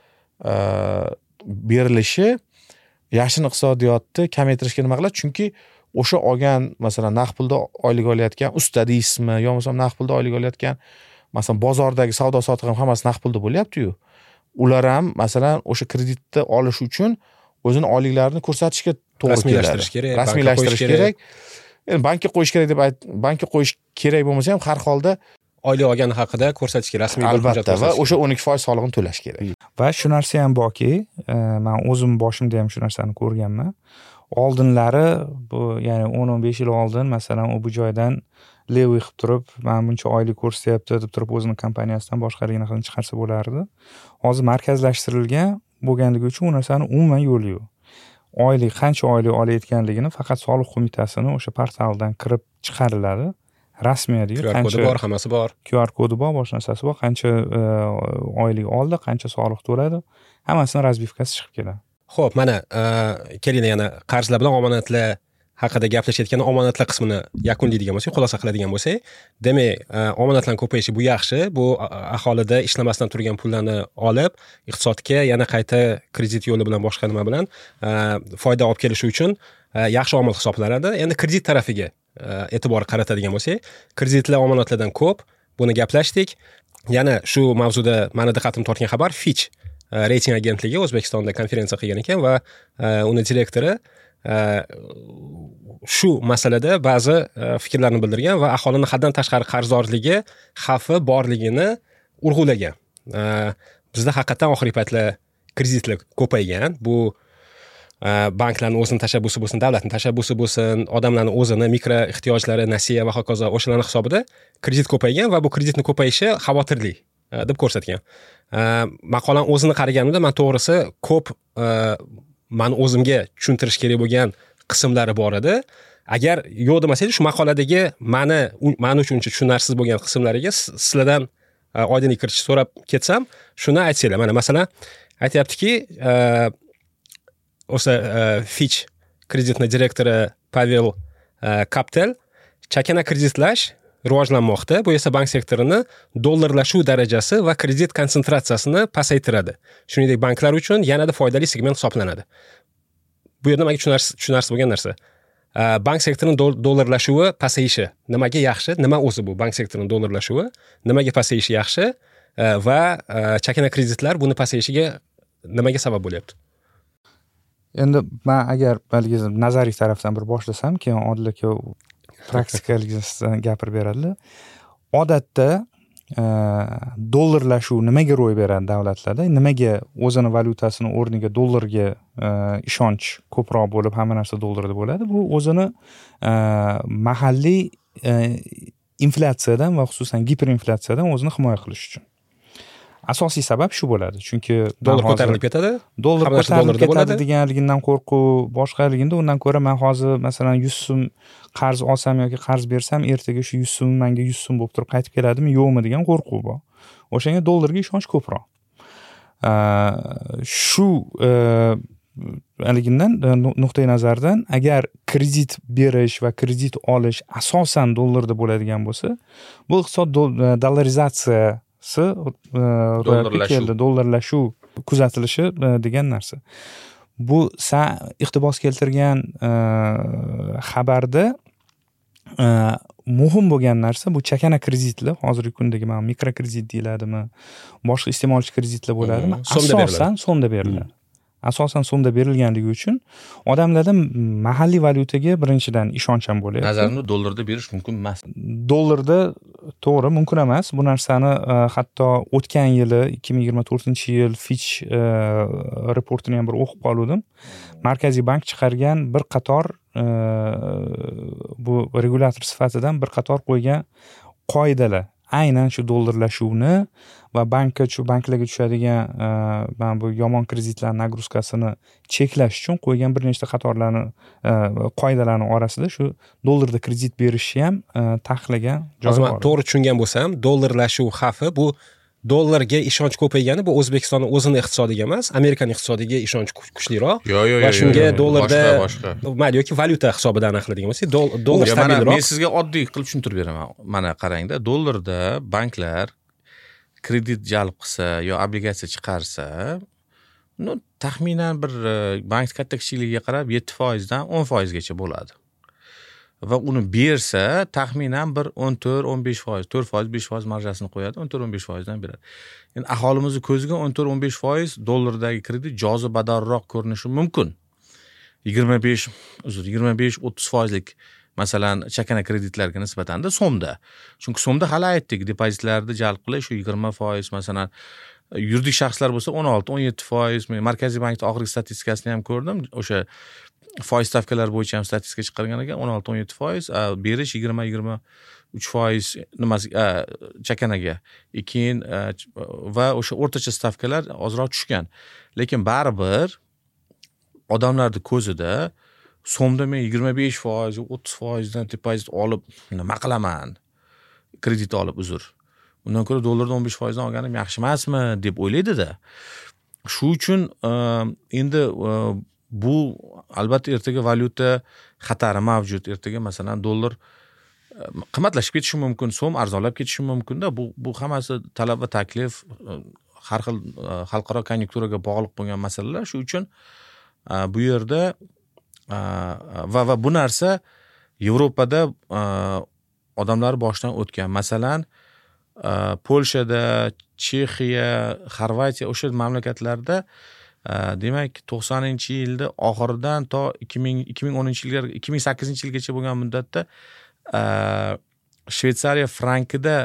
berilishi yashirin iqtisodiyotni kamaytirishga nima qiladi? Chunki o'sha olgan, masalan, naqd pulda oylik olayotgan usta deysizmi, yo bo'lmasa naqd pulda oylik olayotgan, masalan, bozordagi savdo sotiq ham hammasi naqd pulda bo'lyapti-yu. Ular ham masalan o'sha kreditni olish uchun o'zini oyliklarini ko'rsatishga to'g'ri keladi. Rasmiylashtirish kerak, rasmiylashtirish kerak. Endi bankka qo'yish kerak deb ayt, bankka qo'yish kerak bo'lmasa ham har holda oylik olgani haqida ko'rsatish kerak, rasmiy albatta, va o'sha o'n ikki foiz solig'ini to'lash kerak. Va shu narsa ham borki, men o'zim boshimda ham shu narsani ko'rganman. Oldinlari bu, ya'ni o'n o'n besh yil oldin masalan u bu joydan levi qilib turib, men buncha oylik ko'rsatyapti deb turib o'zini kompaniyasidan boshqaligini qilib chiqarsa bo'lardi. Hozir markazlashtirilgan bo'lganligi uchun u narsani umuman yo'li yo'q. Oylik qancha oylik olayotganligini faqat soliq qo'mitasini o'sha portaldan kirib chiqariladi. Rasmiyati, qancha bor, hammasi bor. Q R kodi bor, boshqa narsasi bor, qancha oylik oldi, qancha soliq to'ladi, hammasini razbivkasi chiqib keladi. Xo'p, mana keling yana qarzlar bilan omonatlar haqida gaplashayotgan omonatlar qismini yakunlaydigan bo'lsak, xulosa qiladigan bo'lsak, demak, omonatlarning ko'payishi bu yaxshi. Bu aholida ishlamasdan turgan pullarni olib, iqtisodga yana qayta kredit yo'li bilan boshqa nima bilan foyda olib kelishi uchun yaxshi omil hisoblanadi. Endi kredit tarafiga e'tibor qaratadigan bo'lsak, kreditlar omonatlardan ko'p. Buni gaplashdik. Yana shu mavzuda meni diqqatimni tortgan xabar Fitch reyting agentligi O'zbekistonda konferensiya qilgan ekan va uni direktori shu masalada ba'zi fikrlarni bildirgan va aholini haddan tashqari qarzdorligi xavfi borligini urg'ulagan. Bizda haqiqatan oxirgi paytlar kreditlar ko'paygan. Bu banklarning o'zining tashabbusi bo'lsin, davlatning tashabbusi bo'lsin, odamlarning o'zini mikro ehtiyojlari, nasiya va hokazo o'shalarning hisobida kredit ko'paygan va bu kreditning ko'payishi xavotirli deb ko'rsatgan. Maqolani o'zini qaraganimda men to'g'risi ko'p men o'zimga tushuntirish kerak bo'lgan qismlari bor edi. Agar yo'q demasaydi, shu maqoladagi meni men uchun tushunarsiz bo'lgan qismlariga sizlardan oydinlik kiritish so'rab ketsam, shuni aytsanglar. Mana masalan, aytayaptiki, o'sha Fitch kreditning direktori Pavel Kaptel chakana kreditlash rivojlanmoqda. Bu esa bank sektorini dollarlashuv darajasi va kredit konsentratsiyasini pasaytiradi. Shuningdek, banklar uchun yanada foydali segment hisoblanadi. Bu yerda menga tushunarsiz bo'lgan narsa. Bank sektorining dollarlashuvi pasayishi nimaga yaxshi? Nima o'zi bu bank sektorining dollarlashuvi? Nimaga pasayishi yaxshi? Va chakana kreditlar buni pasayishiga nimaga sabab bo'lyapti? Endi men agar balki nazariy tarafdan bir boshlasam, keyin Odil aka praktikaligidan gapirib beradilar. Odatda dollarlashuv nimaga ro'y beradi davlatlarda? Nimaga o'zini valyutasini o'rniga dollarga ishonch ko'proq bo'lib, hamma narsa dollarda bo'ladi? Bu o'zini mahalliy inflyatsiyadan va xususan giperinflyatsiyadan o'zini himoya qilish uchun. Asosiy sabab shu bo'ladi. Chunki dollar ko'tarilib ketadi. Dollar ko'tarilib ketadi deganligidan qo'rquv, boshqaligida undan ko'ra men hozir masalan yuz so'm qarz olsam yoki qarz bersam, ertaga shu yuz so'm menga yuz so'm bo'lib turib qaytib keladimi, yo'qmi degan qo'rquv bor. O'shanga dollarga ishonch ko'proq. Shu aligindan nuqtai nazardan agar kredit berish va kredit olish asosan dollarda bo'ladigan bo'lsa, bu iqtisod dollarizatsiya dollarlashuv dollarlashuv kuzatilishi degan narsa. Bu sa iqtibos keltirgan xabarda muhim bo'lgan narsa bu chakana kreditlar, hozirgi kundagi mana mikrokredit deyiladimi, boshqa iste'molchi kreditlar bo'ladimi, asosan so'mda beriladi. Asosan so'mda berilganligi uchun odamlarda mahalliy valyutaga birinchidan ishonch ham bo'lyapti. Nazarimda dollarda berish mumkin emas. Dollarda to'g'ri mumkin emas. Bu narsani hatto o'tgan yili ikki ming yigirma to'rtinchi yil Fitch reportini ham bir o'qib qoldim. Markaziy bank chiqargan bir qator bu regulyator sifatidan bir qator qo'ygan qoidalar aynan shu dollarlashuvni va bankka shu banklarga tushadigan mana bu yomon kreditlarning nagruzkasini cheklash uchun qo'ygan bir nechta qatorlarni qoidalarning orasida shu dollarda kredit berishni ham taqiqlagan joyi bor. To'g'ri tushungan bo'lsam, dollarlashuv xavfi bu dollarga ishonch ko'paygani bu O'zbekistonning o'zining iqtisodiga emas, Amerikaning iqtisodiga ishonch kuchliroq. Va shunga dollarda mayli yoki valyuta hisobidan aniqladigan bo'lsa, dollar stabilroq. Men sizga oddiy qilib tushuntirib beraman. Mana qarangda, dollarda banklar kredit jalb qilsa yo obligatsiya chiqarsa, no taxminan bir bank katta kichikligiga qarab yetti foiz dan o'n foiz gacha bo'ladi. Va uni bersa taxminan bir o'n to'rt o'n besh foiz, to'rt foiz besh foiz marjasini qo'yadi, o'n to'rt o'n besh foiz dan beradi. Endi aholimiz ko'ziga o'n to'rt o'n besh foiz dollardagi kredit jozibadorroq ko'rinishi mumkin. yigirma besh, uzr, yigirma besh o'ttiz foizlik masalan chakana kreditlarga nisbatan so'mda. Chunki so'mda hali aytdik, depozitlarni jalb qilish shu yigirma foiz, masalan yuridik shaxslar bo'lsa o'n olti o'n yetti foiz. Men Markaziy bankning oxirgi statistikasini ham ko'rdim. O'sha foiz stavkalari bo'yicha ham statistika chiqargan ekan, o'n olti o'n yetti foiz, berish yigirma yigirma uch foiz nimasi chakanaga. Keyin va o'sha o'rtacha stavkalar ozroq tushgan. Lekin baribir odamlarning ko'zida so'mda men yigirma besh foiz, o'ttiz foizdan depozit olib nima qilaman? Kredit olib uzr. Undan ko'ra dollarda o'n besh foizdan olganim yaxshi emasmi deb o'ylaydi-da. Shu uchun endi bu albatta ertaga valyuta xatari mavjud. Ertaga masalan dollar qimmatlashib ketishi mumkin, so'm arzonlab ketishi mumkin-da. Bu bu hammasi talab va taklif, har xil xalqaro konjunkturaga bog'liq bo'lgan masalalar. Shu uchun bu yerda va va bu narsa Yevropada odamlar boshidan o'tgan. Masalan, Polshada, Chexiya, Xorvatiya o'sha mamlakatlarda demak to'qsoninchi yilda oxiridan to ikki ming ikki ming o'ninchi yilga ikki ming sakkizinchi yilgacha bo'lgan muddatda Shveysariya frankida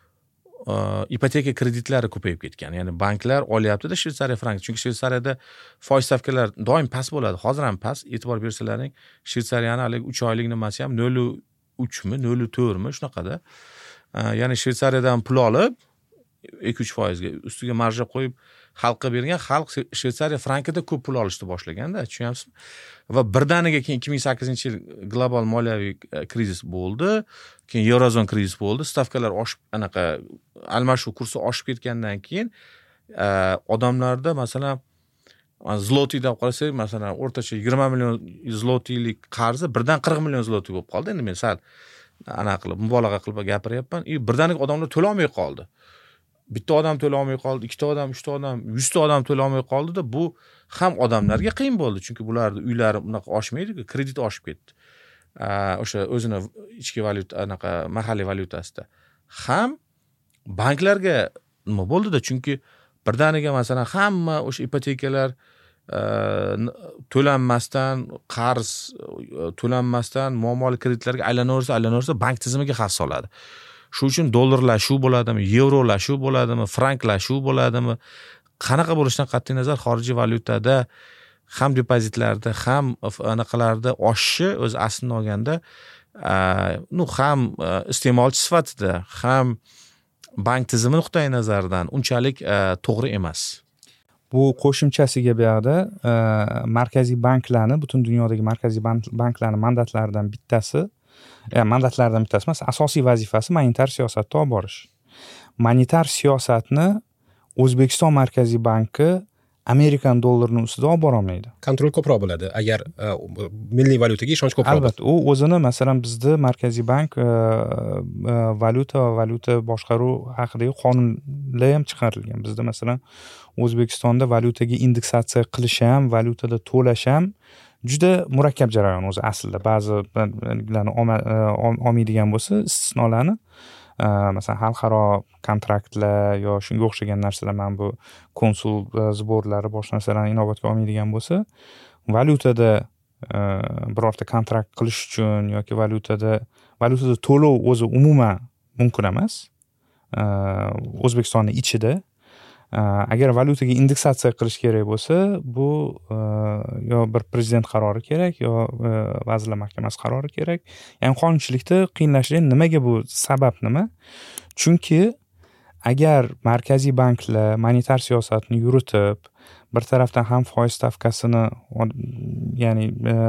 ipoteka kreditlari ko'payib ketgan. Ya'ni banklar olyapti-da Shveysariya frank. Chunki Shveysariyada foiz stavkalari doim past bo'ladi. Hozir ham past. E'tibor bersalaring, Shveysariyaning hali uch oylik nimasi ham nol nuqta uch mi, nol nuqta to'rt mi shunaqada. Ya'ni Shveysariyadan pul olib ikki uch foizga ustiga marja qo'yib xalqqa bergan, xalq Shveysariya frankida ko'p pul olishni boshlaganda, tushunyapsizmi? Va birdaniga keyin ikki ming sakkizinchi yil global moliyaviy krizis bo'ldi, keyin Eurozon krizis bo'ldi, stavkalar oshib, anaqa almashuv kursi oshib ketgandan keyin odamlarda masalan zlotiyda qarasak, masalan o'rtacha yigirma million zlotiylik qarzi birdan qirq million zlotiy bo'lib qoldi. Endi men sal anaqa qilib mubolag'a qilib gapiryapman. I birdaniga odamlar to'la olmay qoldi. Bitta odam to'la olmay qoldi, ikkita odam, uchta odam, yuzta odam to'la olmay qoldi-da, bu ham odamlarga qiyin bo'ldi, chunki bularning uylari unaqa oshmaydi-ku, kredit oshib ketdi. O'sha o'zini ichki valyuta, anaqa mahalliy valyutasida. Ham banklarga nima bo'ldi-da, chunki birdaniga masalan hamma o'sha ipotekalar to'lanmasdan, qarz to'lanmasdan muammoli kreditlarga aylanaversa, aylanaversa bank tizimiga xavf soladi. Shu uchun dollarlashuv bo'ladimi, yevrolashuv bo'ladimi, franklashuv bo'ladimi? Qanaqa bo'lishidan qat'iy nazar xorijiy valyutada ham depozitlarda, ham anaqalarda oshishi o'z aslini olganda, nu ham iste'molchi sifatida, ham bank tizimi nuqtai nazaridan unchalik to'g'ri emas. Bu qo'shimchasiga bu yoqda markaziy banklarni, butun dunyodagi markaziy banklarning mandatlaridan bittasi, ya'ni mandatlaridan bittasi emas, asosiy vazifasi monetar siyosatni olib borish. Monetar siyosatni O'zbekiston Markaziy banki Amerikan dollarining ustida olib bora olmaydi. Kontrol ko'proq bo'ladi agar milliy valyutaga ishonch ko'proq. Albatta, u o'zini masalan bizda Markaziy bank valyuta va valyuta boshqaruv haqidagi qonunlar ham chiqarilgan. Bizda masalan O'zbekistonda valyutaga indeksatsiya qilish ham, valyutada to'lash ham juda murakkab jarayon o'zi aslida. Ba'zilarni olmaydigan bo'lsa, istisnolarni masalan xalqaro kontraktlar yo shunga o'xshagan narsalar, mana bu konsul zborlari boshqa narsalarni inobatga olmaydigan bo'lsa, valyutada birorta kontrakt qilish uchun yoki valyutada valyutada to'lov o'zi umuman mumkin emas. O'zbekistonning ichida agar valyutaga indeksatsiya qilish kerak bo'lsa, bu yo bir prezident qarori kerak, yo vazirlar mahkamasi qarori kerak. Ya'ni qonunchilikda qiyinlashishi nimaga, bu sabab nima? Chunki agar markaziy banklar monetar siyosatni yuritib, bir tarafdan ham foiz stavkasini ya'ni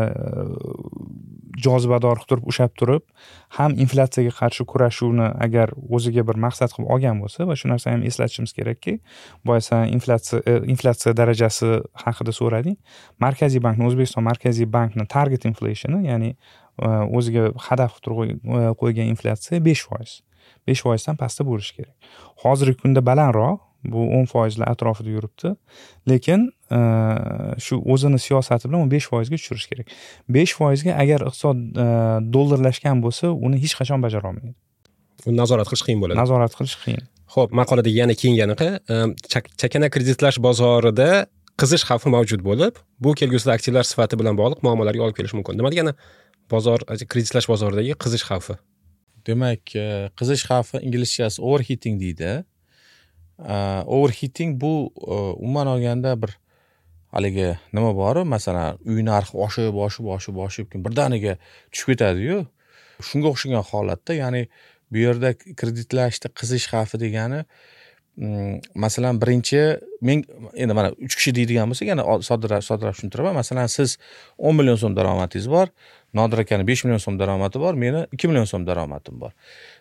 jozibador qilib ushab turib, ham inflyatsiyaga qarshi kurashuvni agar o'ziga bir maqsad qilib olgan bo'lsa, va shu narsani ham eslatishimiz kerakki, boyasa inflyatsiya inflyatsiya darajasi haqida so'rading. Markaziy bankning, O'zbekiston Markaziy bankning target inflationi, ya'ni o'ziga hadaf qilib qo'ygan inflyatsiya besh foiz. besh foizdan pastda bo'lishi kerak. Hozirgi kunda balandroq, bu o'n foizlar atrofida yuribdi, lekin shu o'zini siyosati bilan besh foizga tushirish kerak. besh foizga agar iqtisod dollarlashgan bo'lsa, uni hech qachon bajara olmaydi. Uni nazorat qilish qiyin bo'ladi. Nazorat qilish qiyin. Xo'p, maqolada yana keyinganiga chakana kreditlash bozorida qizish xavfi mavjud bo'lib, bu kelgusida aktivlar sifati bilan bog'liq muammolarga olib kelishi mumkin. Nima degani bozor kreditlash bozoridagi qizish xavfi? Demak, qizish xavfi inglizchasi overheating deydi. Overheating bu umuman olganda bir haligi nima bor, masalan, uy narxi oshib, oshib, oshib, oshib, birdaniga tushib ketadi-yu. Shunga o'xshagan holatda, ya'ni bu yerda kreditlashda qizish xavfi degani, masalan, birinchi men endi mana uch kishi deydigan bo'lsak, yana soddalab soddalab tushuntiraman. Masalan, siz o'n million so'm daromadingiz bor, Nodir akaning besh million so'm daromadi bor, meni ikki million so'm daromadim bor.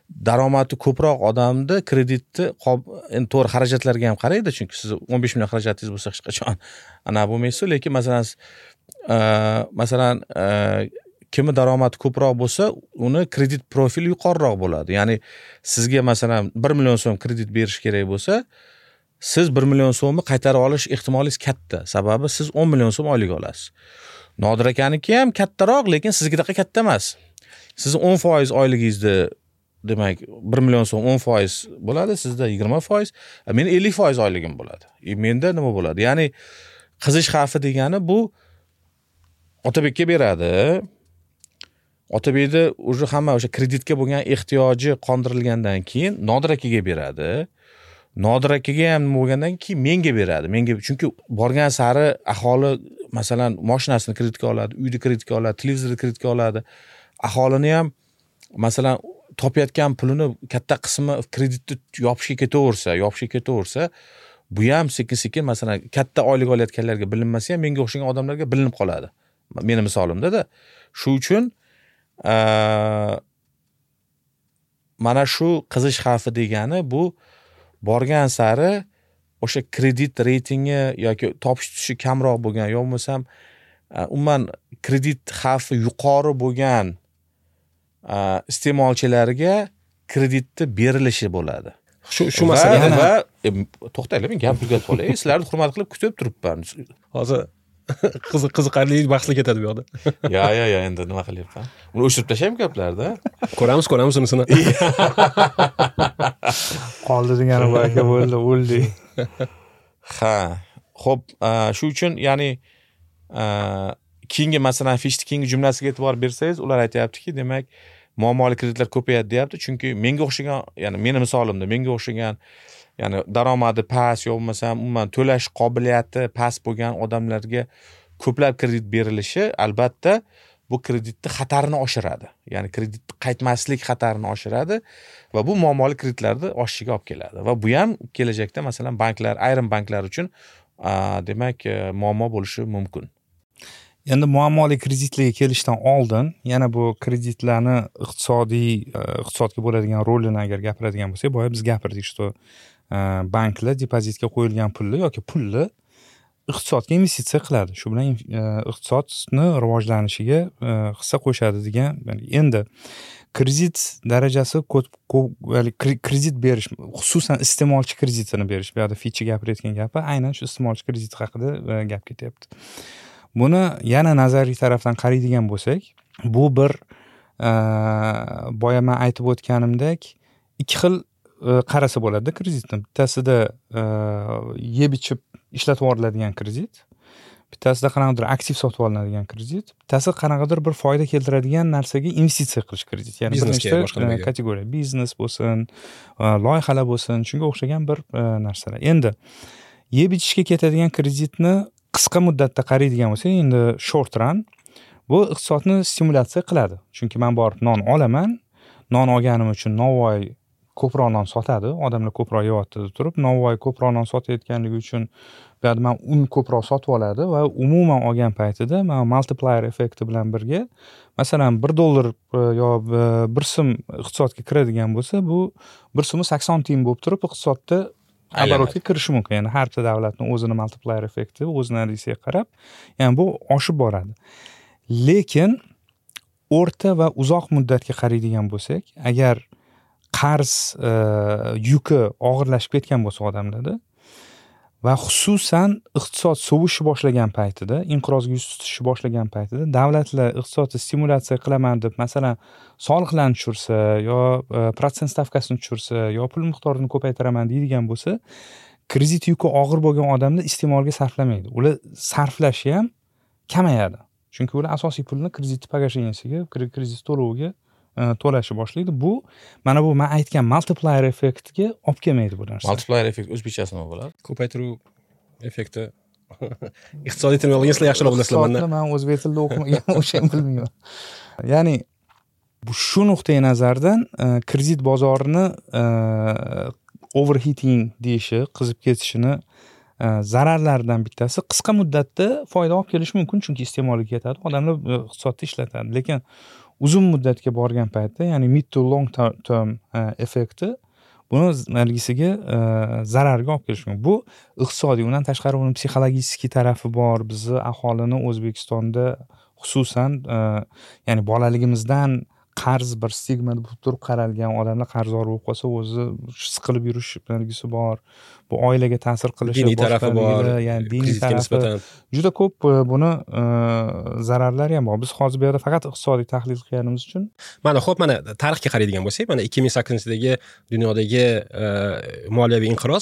daromadi ko'proq odamni kreditni endi to'g'ri xarajatlarga ham qaraydi, chunki siz o'n besh million xarajatingiz bo'lsa hech qachon ana bo'lmaysiz, lekin masalan masalan kimni daromadi ko'proq bo'lsa, uni kredit profili yuqoriroq bo'ladi. Ya'ni sizga masalan bir million so'm kredit berish kerak bo'lsa, siz bir million so'mni qaytarib olish ehtimolingiz katta. Sababi siz o'n million so'm oylik olasiz. Nodir akaniki ham kattaroq, lekin sizgidaqa katta emas. Siz o'n foiz oyligingizni, demak bir million so'm o'n foiz bo'ladi, sizda yigirma foiz, meni ellik foiz oyligim bo'ladi. E menda nima bo'ladi? Ya'ni qizish xavfi degani bu Otabekka beradi. Otabekda o'sha hamma o'sha kreditga bo'lgan ehtiyoji qondirilgandan keyin Nodir akaga beradi. Nodir akaga ham nima bo'lgandan keyin menga beradi. Menga, chunki borgan sari aholi masalan mashinasini kreditga oladi, uyni kreditga oladi, televizorni kreditga oladi. Aholini ham masalan topayotgan pulini katta qismi kreditni yopishga ketaversa, yopishga ketaversa, bu ham sekin-sekin masalan katta oylik olayotganlarga bilinmasa ham menga o'xshagan odamlarga bilinib qoladi. Meni misolimda-da. Shu uchun mana shu qizish xavfi degani bu borgan sari o'sha kredit reytingi yoki topish tutishi kamroq bo'lgan, yo bo'lmasam umuman kredit xavfi yuqori bo'lgan iste'molchilarga kreditni berilishi bo'ladi. Shu shu masala va to'xtanglar, men gap tugatib olay. Sizlarni hurmat qilib kutib turibman. Hozir qiziq qiziqarli bahslar ketadi bu yoqda. Ya, ya, ya, endi nima qilyapman? Uni o'chirib tashlaymi gaplarda? Ko'ramiz, ko'ramiz unisini. Qoldi degani bu aka bo'ldi, o'ldi. Ha, xo'p, shu uchun ya'ni keyingi masalan Fitch keyingi jumlasiga e'tibor bersangiz, ular aytayaptiki, demak, muammoli kreditlar ko'payadi deyapti, chunki menga o'xshagan, ya'ni meni misolimda menga o'xshagan, ya'ni daromadi past yo bo'lmasam umuman to'lash qobiliyati past bo'lgan odamlarga ko'plab kredit berilishi albatta bu kreditni xatarini oshiradi. Ya'ni kreditni qaytmaslik xatarini oshiradi va bu muammoli kreditlarni oshishiga olib keladi. Va bu ham kelajakda masalan banklar, ayrim banklar uchun demak muammo bo'lishi mumkin. Endi muammoli kreditlarga kelishdan oldin yana bu kreditlarni iqtisodiy iqtisodga bo'ladigan rolini agar gapiradigan bo'lsak, boya biz gapirdik, что banklar depozitga qo'yilgan pulni yoki pulni iqtisodga investitsiya qiladi. Shu bilan iqtisodni rivojlanishiga hissa qo'shadi degan. Endi kredit darajasi kredit berish, xususan iste'molchi kreditini berish, bu yerda Fitch gapirayotgan gapi aynan shu iste'molchi kredit haqida gap ketyapti. Buni yana nazariy tarafdan qaraydigan bo'lsak, bu bir boya men aytib o'tganimdek ikki xil qarasa bo'ladi kreditni. Bittasida yeb ichib ishlatib yuboriladigan kredit, bittasida qanaqadir aktiv sotib olinadigan kredit, bittasi qanaqadir bir foyda keltiradigan narsaga investitsiya qilish kredit. Ya'ni bir nechta kategoriya, biznes bo'lsin, loyihalar bo'lsin, shunga o'xshagan bir narsalar. Endi yeb ichishga ketadigan kreditni qisqa muddatda qaraydigan bo'lsak, endi short run bu iqtisodni stimulyatsiya qiladi. Chunki men borib non olaman, non olganim uchun novvoy ko'proq non sotadi, odamlar ko'proq yeyapti turib, novvoy ko'proq non sotayotganligi uchun bu yerda men un ko'proq sotib oladi va umuman olgan paytida men multiplier effekti bilan birga masalan bir dollar yo bir so'm iqtisodga kiradigan bo'lsa, bu bir so'mi sakson tiyin bo'lib turib iqtisodda оборотga kirishi mumkin. Ya'ni har bir davlatning o'zini multiplier effekti, o'z analiziga qarab, ya'ni bu oshib boradi. Lekin o'rta va uzoq muddatga qaraydigan bo'lsak, agar qarz yuki og'irlashib ketgan bo'lsa odamlarda va xususan iqtisod sovishi boshlagan paytida, inqirozga yuz tutishi boshlagan paytida davlatlar iqtisodni stimulyatsiya qilaman deb masalan soliqlarni tushirsa yo protsent stavkasini tushirsa yo pul miqdorini ko'paytiraman deydigan bo'lsa, kredit yuki og'ir bo'lgan odamlar iste'molga sarflamaydi. Ular sarflashi ham kamayadi. Chunki ular asosiy pulni kredit pogasheniyaga, kredit to'loviga to'lashi boshlaydi. Bu mana bu men aytgan multiplier effektiga olib kelmaydi bu narsa. Multiplier effekt o'zbekchasi nima bo'ladi? Ko'paytiruv effekti. Iqtisodiy terminologiya sizlar yaxshiroq bilasizlar mendan. Men o'zbek tilida o'qimagan, o'sha bilmayman. Ya'ni bu shu nuqtai nazardan kredit bozorini overheating deyishi, qizib ketishini zararlaridan bittasi qisqa muddatda foyda olib kelishi mumkin, chunki iste'molga ketadi, odamlar iqtisodda ishlatadi. Lekin uzun muddatga borgan paytda, ya'ni mid to long term effekti buni nargisiga zararga olib kelishi mumkin. Bu iqtisodiy, undan tashqari uni psixologik tarafi bor. Bizni aholini O'zbekistonda xususan ya'ni bolaligimizdan qarz bir stigma bo'lib turib qaralgan, odamlar qarzor bo'lib qolsa o'zi siqilib yurish belgisi bor. Bu oilaga ta'sir qilishi, diniy tarafi bor, ya'ni diniy tarafi juda ko'p buni zararlari ham bor. Biz hozir bu yerda faqat iqtisodiy tahlil qilganimiz uchun. Mana xo'p, mana tarixga qaraydigan bo'lsak, mana ikki ming sakkizinchidagi dunyodagi moliyaviy inqiroz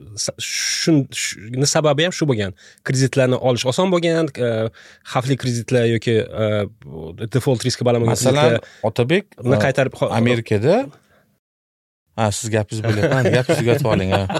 shuni sababi ham shu bo'lgan. Kreditlarni olish oson bo'lgan, xavfli kreditlar yoki default riski baland bo'lgan masalan Otabek qaytarib Amerikada ha siz gapingizni bo'lyapman, gapingizni tugatib oling ha.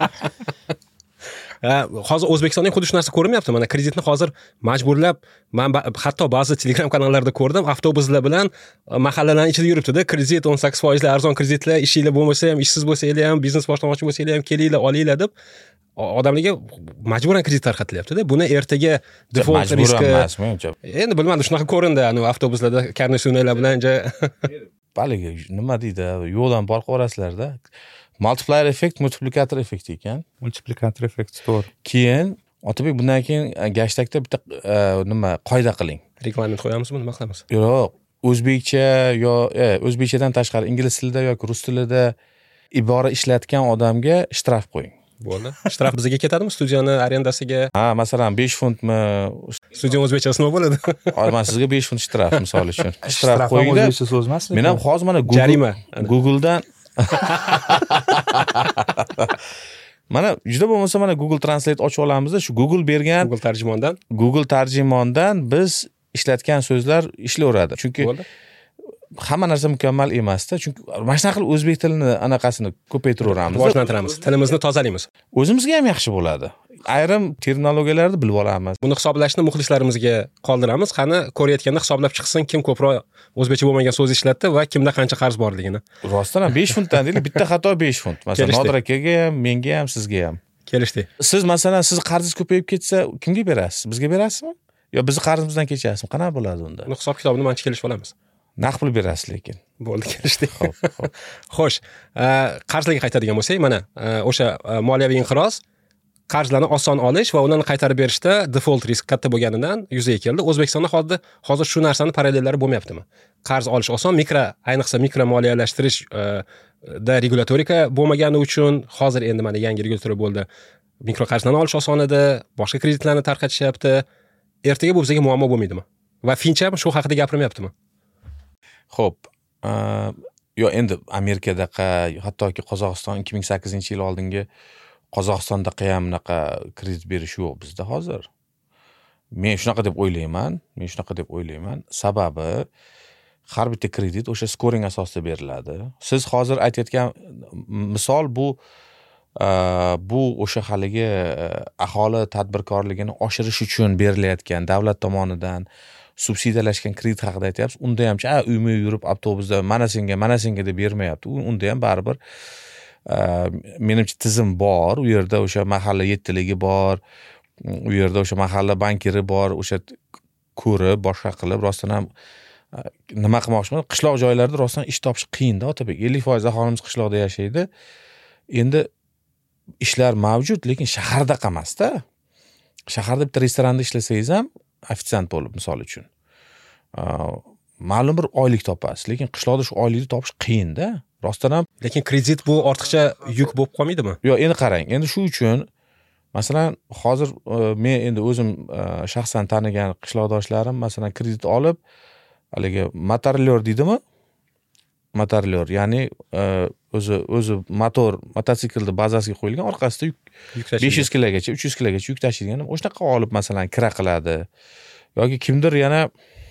Hozir O'zbekistonda ham xuddi shu narsa ko'rinmayapti. Mana kreditni hozir majburlab, men hatto ba'zi Telegram kanallarda ko'rdim, avtobuslar bilan mahallalarning ichida yuribdi-da, kredit o'n sakkiz foizli arzon kreditlar, ishinglar bo'lmasa ham, ishsiz bo'lsanglar ham, biznes boshlamoqchi bo'lsanglar ham kelinglar, olinglar deb odamlarga majburan kredit tarqatilyapti-da. Buni ertaga default riski emasmi? Endi bilmadim, shunaqa ko'rindi, ani avtobuslarda karnasyonerlar bilan baligi nima deydi, yo'ldan borib qorasizlarda. Multiplier effekt, multiplikator effekt ekan. Multiplikator effekt to'g'ri. Keyin Otabek bundan keyin gashtakda bitta nima qoida qiling. Reglament qo'yamizmi, nima qilamiz? Yo'q, o'zbekcha yo o'zbekchadan tashqari ingliz tilida yoki rus tilida ibora ishlatgan odamga shtraf qo'ying. Bo'ldi. Shtraf bizga ketadimi studiyani arendasiga? Ha, masalan besh funtmi? Studiya o'zbekchasi nima bo'ladi? Hozir men sizga besh funt shtraf misol uchun. Shtraf qo'yingda. O'zbekcha so'z emas. Men ham hozir mana Google jarima. Googledan mana juda bo'lmasa mana Google Translate ochib olamizda, shu Google bergan Google tarjimondan Google tarjimondan biz ishlatgan so'zlar ishlayveradi. Chunki hamma narsa mukammal emasda. Chunki mana shunaqa qilib o'zbek tilini anaqasini ko'paytiraveramiz. Rivojlantiramiz. Tilimizni tozalaymiz. O'zimizga ham yaxshi bo'ladi. Ayrim terminologiyalarni bilib olamiz. Buni hisoblashni muxlislarimizga qoldiramiz. Qani ko'rayotganda hisoblab chiqsin, kim ko'proq o'zbekcha bo'lmagan so'z ishlatdi va kimda qancha qarz borligini. Rostdan ham besh funtdan deylik, bitta xato besh funt. Masalan, Nodir akaga ham, menga ham, sizga ham. Kelishdik. Siz masalan, siz qarzingiz ko'payib ketsa, kimga berasiz? Bizga berasizmi? Yo bizni qarzimizdan kechasizmi? Qanaqa bo'ladi unda? Uni hisob kitobini mancha kelishib olamiz. Naqd pul berasiz lekin. Bo'ldi, kelishdik. Xo'sh, qarzlarga qaytadigan bo'lsak, mana o'sha moliyaviy inqiroz qarzlarni oson olish va ularni qaytarib berishda default risk katta bo'lganidan yuzaga keldi. O'zbekistonda hozir hozir shu narsani parallellari bo'lmayaptimi? Qarz olish oson, mikro, ayniqsa mikro moliyalashtirish da regulatorika bo'lmagani uchun hozir endi mana yangi regulatoriya bo'ldi. Mikro qarzlarni olish oson edi, boshqa kreditlarni tarqatishyapti. Ertaga bu bizga muammo bo'lmaydimi? Va Finch ham shu haqida gapirmayaptimi? Xo'p, yo endi Amerikadaqa, hattoki Qozog'iston ikki ming sakkizinchi yil oldingi Qozog'istondaqa ham bunaqa kredit berish yo'q bizda hozir. Men shunaqa deb o'ylayman, men shunaqa deb o'ylayman. Sababi har bitta kredit o'sha scoring asosida beriladi. Siz hozir aytayotgan misol bu bu o'sha haligi aholi tadbirkorligini oshirish uchun berilayotgan davlat tomonidan subsidiyalashgan kredit haqida aytyapsiz. Unda ham a uyma yurib avtobusda mana senga, mana senga deb bermayapti. Unda ham baribir menimcha tizim bor. U yerda o'sha mahalla yettiligi bor. U yerda o'sha mahalla bankiri bor. O'sha ko'rib, boshqa qilib, rostdan ham nima qilmoqchiman? Qishloq joylarda rostdan ish topish qiyin-da, Otabek. ellik foiz aholimiz qishloqda yashaydi. Endi ishlar mavjud, lekin shaharda emasda. Shaharda bitta restoranda ishlasangiz ham ofitsiant bo'lib, misol uchun. Ma'lum bir oylik topasiz, lekin qishloqda shu oylikni topish qiyin-da. Rostdan ham, lekin kredit bu ortiqcha yuk bo'lib qolmaydimi? Yo'q, endi qarang. Endi shu uchun masalan, hozir men endi o'zim shaxsan tanigan qishloqdoshlarim masalan kredit olib, haligi motorlyor deydimi? Motorlyor, ya'ni o'zi o'zi motor mototsiklda bazasiga qo'yilgan, orqasida yuk besh yuz kilogacha, uch yuz kilogacha yuk tashiydigan, o'shanaqa olib masalan kira qiladi. Yoki kimdir yana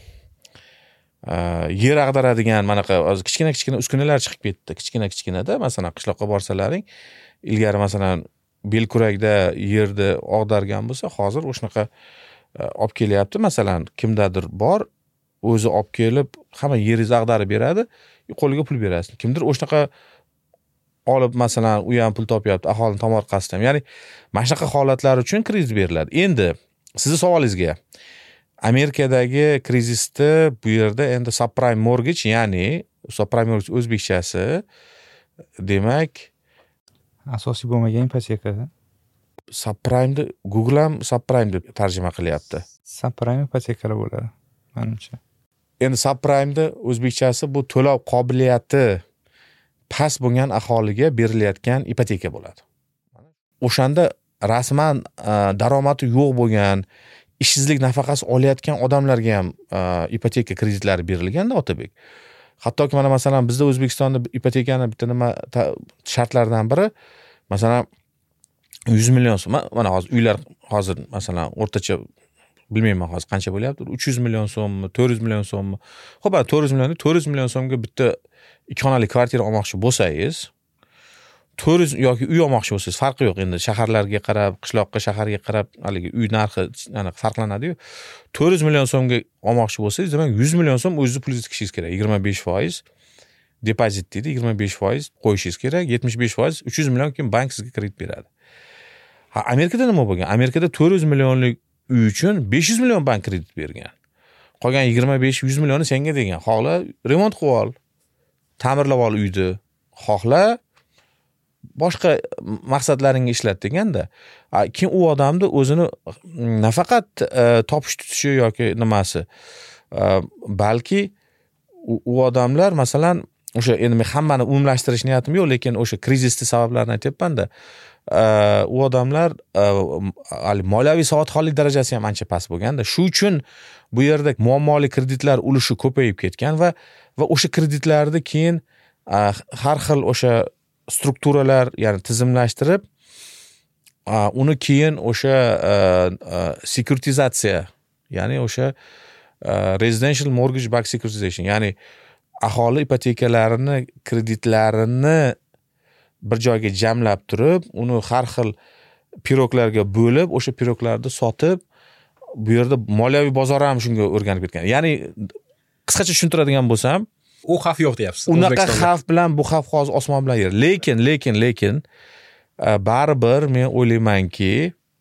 yer ag'daradigan manaqa kichkina kichkina uskunalar chiqib ketdi. Kichkina kichkinada masalan qishloqqa borsalaring, ilgari masalan belkurakda yerni og'dargan bo'lsa, hozir o'shanaqa olib kelyapti. Masalan, kimdadir bor, o'zi olib kelib, hamma yeringizni ag'darib beradi, qo'liga pul berasiz. Kimdir o'shanaqa olib masalan, u ham pul topyapti, aholini tomorqasidan. Ya'ni mana shunaqa holatlar uchun kredit beriladi. Endi sizning savolingizga Amerikadagi krizisda bu yerda endi subprime mortgage, ya'ni subprime mortgage o'zbekchasi demak asosiy bo'lmagan ipoteka. Subprime'ni Google ham subprime deb tarjima qilyapti. Subprime ipotekalar bo'ladi, menimcha. Endi subprime'da o'zbekchasi bu to'lov qobiliyati past bo'lgan aholiga berilayotgan ipoteka bo'ladi. O'shanda rasman daromadi yo'q bo'lgan, ishsizlik nafaqasi olayotgan odamlarga ham ipoteka kreditlari berilganda Otabek. Hattoki mana masalan bizda O'zbekistonda ipotekani bitta nima shartlaridan biri, masalan yuz million so'm, mana hozir uylar hozir masalan o'rtacha bilmayman hozir qancha bo'lyapti, uch yuz million so'mmi, to'rt yuz million so'mmi. Xo'p, to'rt yuz million, to'rt yuz million so'mga bitta ikki xonali kvartira olmoqchi bo'lsangiz, to'rt yuz yoki uy olmoqchi bo'lsangiz, farqi yo'q endi, shaharlarga qarab, qishloqqa, shaharga qarab haligi uy narxi aniq farqlanadi-yu. to'rt yuz million so'mga olmoqchi bo'lsangiz, demak yuz million so'm o'zingizni pulingizni tikishingiz kerak. yigirma besh foiz depozit deydi, yigirma besh foiz qo'yishingiz kerak, yetmish besh foiz uch yuz million keyin bank sizga kredit beradi. Ha, Amerikada nima bo'lgan? Amerikada to'rt yuz millionlik uy uchun besh yuz million bank kredit bergan. Qolgan yigirma besh yuz millionni senga degan. Xohla remont qilib ol, ta'mirlab ol uyni. Xohla boshqa maqsadlaringga ishlat deganda, keyin u odamni o'zini nafaqat topish tutishi yoki nimasi, balki u odamlar masalan o'sha endi men hammani umumlashtirish niyatim yo'q, lekin o'sha krizisni sabablarini aytyapman-da. U odamlar moliyaviy savodxonlik darajasi ham ancha past bo'lganda, shu uchun bu yerda muammoli kreditlar ulushi ko'payib ketgan va va o'sha kreditlarni keyin har xil o'sha strukturalar, ya'ni tizimlashtirib, uni keyin o'sha sekuritizatsiya, ya'ni o'sha residential mortgage backed securitization, ya'ni aholi ipotekalarini, kreditlarini bir joyga jamlab turib, uni har xil piroglarga bo'lib, o'sha piroglarni sotib, bu yerda moliyaviy bozor ham shunga o'rganib ketgan. Ya'ni qisqacha tushuntiradigan bo'lsam, u xavf yo'q deyapsiz. Unaqa xavf bilan bu xavf hozir osmon bilan yer. Lekin, lekin, lekin baribir men o'ylaymanki,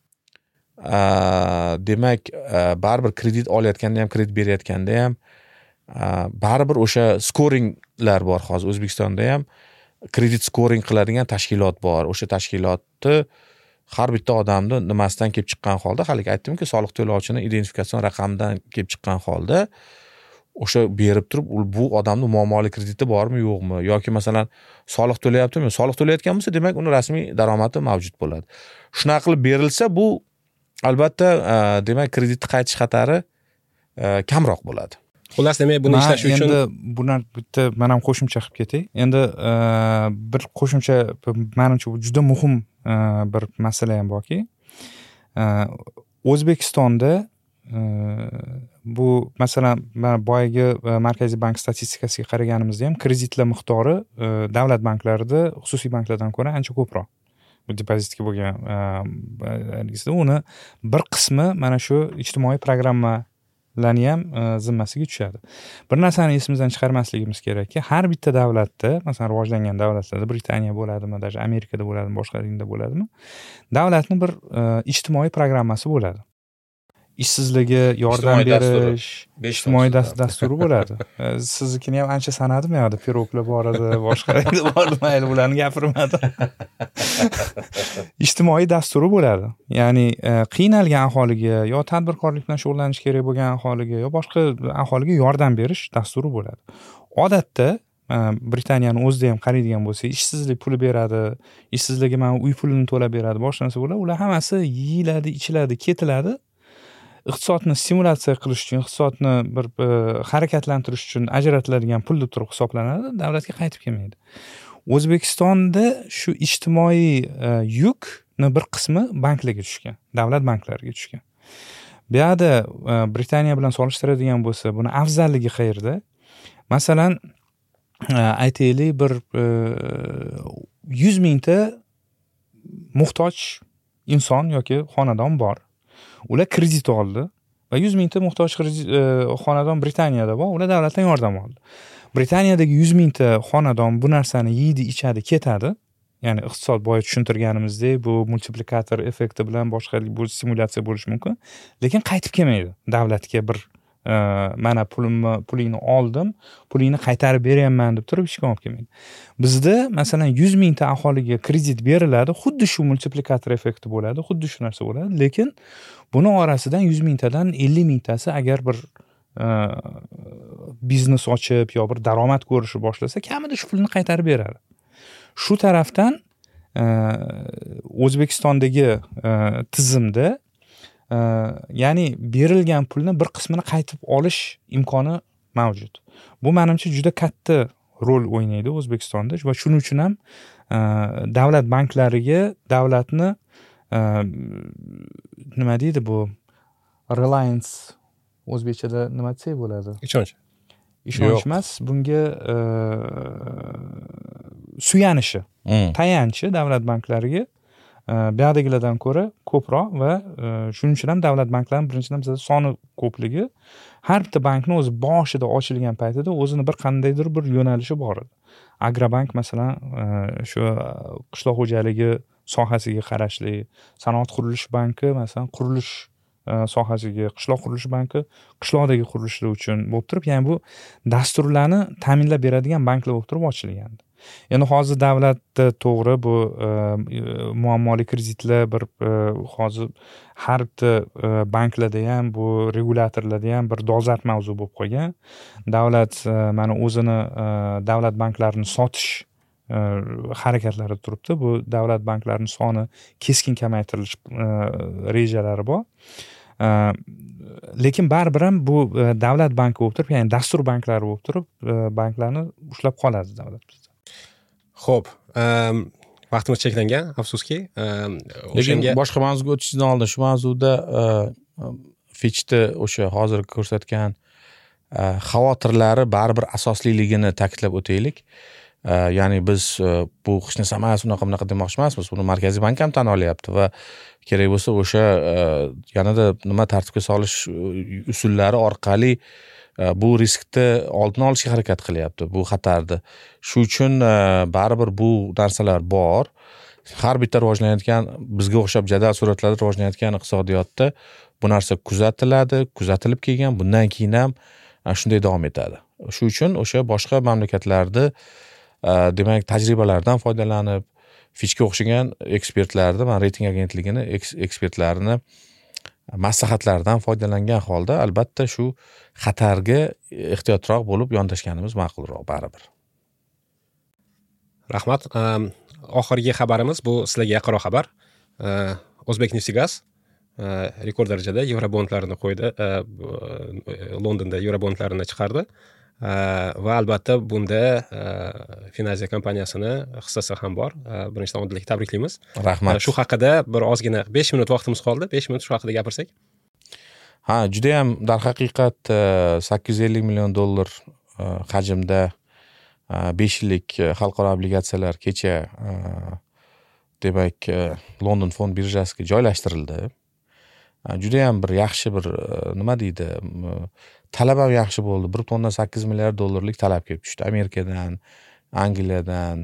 demak, baribir kredit olayotganda ham, kredit berayotganda ham baribir o'sha scoringlar bor hozir O'zbekistonda ham. Kredit scoring qiladigan tashkilot bor. O'sha tashkilotni har bitta odamni nimasidan kelib chiqqan holda, haligi aytdimki, soliq to'lovchini identifikatsion raqamidan kelib chiqqan holda o'sha berib turib, bu odamning muammoli krediti bormi, yo'qmi, yoki masalan soliq to'layaptimi? Soliq to'layotgan bo'lsa, demak, uni rasmiy daromadi mavjud bo'ladi. Shunaqa qilib berilsa, bu albatta demak kreditni qaytish xatari kamroq bo'ladi. Xullas, demak, buni ishlash uchun endi buni bitta men ham qo'shimcha qilib ketay. Endi bir qo'shimcha, menimcha bu juda muhim bir masala ham borki, O'zbekistonda bu masalan boyagi Markaziy bank statistikasiga qaraganimizda ham kreditlar miqdori davlat banklarida xususiy banklardan ko'ra ancha ko'proq. Bu depozitga bo'lgan uni bir qismi mana shu ijtimoiy programma larni ham zimmasiga tushadi. Bir narsani esimizdan chiqarmasligimiz kerakki, har bitta davlatda, masalan rivojlangan davlatlarda, Britaniya bo'ladimi, даже Amerikada bo'ladimi, boshqa ringda bo'ladimi, davlatning bir ijtimoiy programmasi bo'ladi. Ishsizlarga yordam berish, ijtimoiy dasturi bo'ladi. Siznikini ham ancha sanadim, yo'qda piroglar bor edi, boshqa ringda bor edi, mayli ularni gapirmadim. Ijtimoiy dasturi bo'ladi. Ya'ni qiynalgan aholiga yo tadbirkorlik bilan shug'ullanish kerak bo'lgan aholiga yo boshqa aholiga yordam berish dasturi bo'ladi. Odatda Britaniyani o'zida ham qaraydigan bo'lsak, ishsizlik puli beradi, ishsizlarga mana uy pulini to'lab beradi, boshqa narsa bo'ladi. Ular hammasi yeyiladi, ichiladi, ketiladi. Iqtisodni stimulyatsiya qilish uchun, iqtisodni bir harakatlantirish uchun ajratiladigan pul deb turib hisoblanadi, davlatga qaytib kelmaydi. O'zbekistonda shu ijtimoiy yukni bir qismi banklarga tushgan, davlat banklariga tushgan. Bu yerda Britaniya bilan solishtiradigan bo'lsa, buni afzalligi qayerda? Masalan, aytaylik, bir yuz mingta muhtoj inson yoki xonadon bor. Ular kredit oldi va yuz mingta muhtoj xonadon Britaniyada bor, ular davlatdan yordam oldi. Britaniyadagi yuz mingta xonadon bu narsani yeydi, ichadi, ketadi. ya'ni iqtisod boya tushuntirganimizdek bu multiplikator effekti bilan boshqa bu simulyatsiya bo'lishi mumkin, lekin qaytib kelmaydi davlatga bir mana pulimni pulingni oldim, pulingni qaytarib beryapman deb turib hech kim olib kelmaydi. Bizda masalan yuz mingta aholiga kredit beriladi, xuddi shu multiplikator effekti bo'ladi, xuddi shu narsa bo'ladi, lekin buni orasidan yuz mingtadan ellik mingtasi agar bir biznes ochib yo bir daromad ko'rishni boshlasa, kamida shu pulni qaytarib beradi. Shu tarafdan O'zbekistondagi tizimda ya'ni berilgan pulni bir qismini qaytib olish imkoni mavjud. Bu menimcha juda katta rol o'ynaydi O'zbekistonda va shuning uchun ham davlat banklariga davlatni nima deydi bu reliance o'zbekchada nima desak bo'ladi? Ishonch. Ishonch emas, bunga suyanishi, tayanchi davlat banklariga buyoqdagilardan ko'ra ko'proq va shuning uchun ham davlat banklarining birinchidan bizda soni ko'pligi, har bitta bankni o'zi boshida ochilgan paytida o'zini bir qandaydir bir yo'nalishi bor edi. Agrobank masalan shu qishloq xo'jaligi sohasiga qarashli, sanoat qurilish banki masalan qurilish sohasiga, qishloq qurilish banki qishloqdagi qurilishlar uchun bo'lib turib, ya'ni bu dasturlarni ta'minlab beradigan banklar bo'lib turib ochilgandi. Endi hozir davlatda to'g'ri bu muammoli kreditlar bir hozir har bitta banklarda ham bu regulyatorlarda ham bir dolzarb mavzu bo'lib qolgan. Davlat mana o'zini davlat banklarini sotish harakatlarida turibdi. Bu davlat banklarining soni keskin kamaytirilish rejalari bor. Lekin baribir ham bu davlat banki bo'lib turib, ya'ni dastur banklari bo'lib turib, banklarni ushlab qoladi davlat bizda. Xo'p, vaqtimiz cheklangan, afsuski. Lekin boshqa mavzuga o'tishdan oldin shu mavzuda Fitch'da o'sha hozir ko'rsatgan xavotirlari baribir asosliligini ta'kidlab o'taylik. Ya'ni biz bu hech narsa emas, unaqa bunaqa demoqchi emasmiz. Buni Markaziy bank ham tan olyapti va kerak bo'lsa o'sha yanada nima tartibga solish usullari orqali bu riskni oldini olishga harakat qilyapti, bu xatarni. Shu uchun baribir bu narsalar bor. Har bitta rivojlanayotgan, bizga o'xshab jadal sur'atlarda rivojlanayotgan iqtisodiyotda bu narsa kuzatiladi, kuzatilib kelgan, bundan keyin ham shunday davom etadi. Shu uchun o'sha boshqa mamlakatlarda demak tajribalardan foydalanib, Fitch'ga o'xshagan ekspertlarni, mana reyting agentligini ekspertlarini maslahatlaridan foydalangan holda albatta shu xatarga ehtiyotroq bo'lib yondashganimiz ma'qulroq baribir. Rahmat. Oxirgi xabarimiz bu sizlarga yaqinroq xabar. O'zbekneftgaz rekord darajada yevrobondlarini qo'ydi, Londonda yevrobondlarini chiqardi. Va albatta bunda Finaziya kompaniyasini hissasi ham bor. Birinchidan oldinlik tabriklaymiz. Rahmat. Shu haqida bir ozgina besh minut vaqtimiz qoldi. besh minut shu haqida gapirsak. Ha, juda ham dar haqiqat sakkiz yuz ellik million dollar hajmda besh yillik xalqaro obligatsiyalar kecha demak London fond birjasiga joylashtirildi. Juda ham bir yaxshi bir nima deydi, talab ham yaxshi bo'ldi. bir butun sakkiz milliard dollarlik talab kelib tushdi Amerikadan, Angliyadan,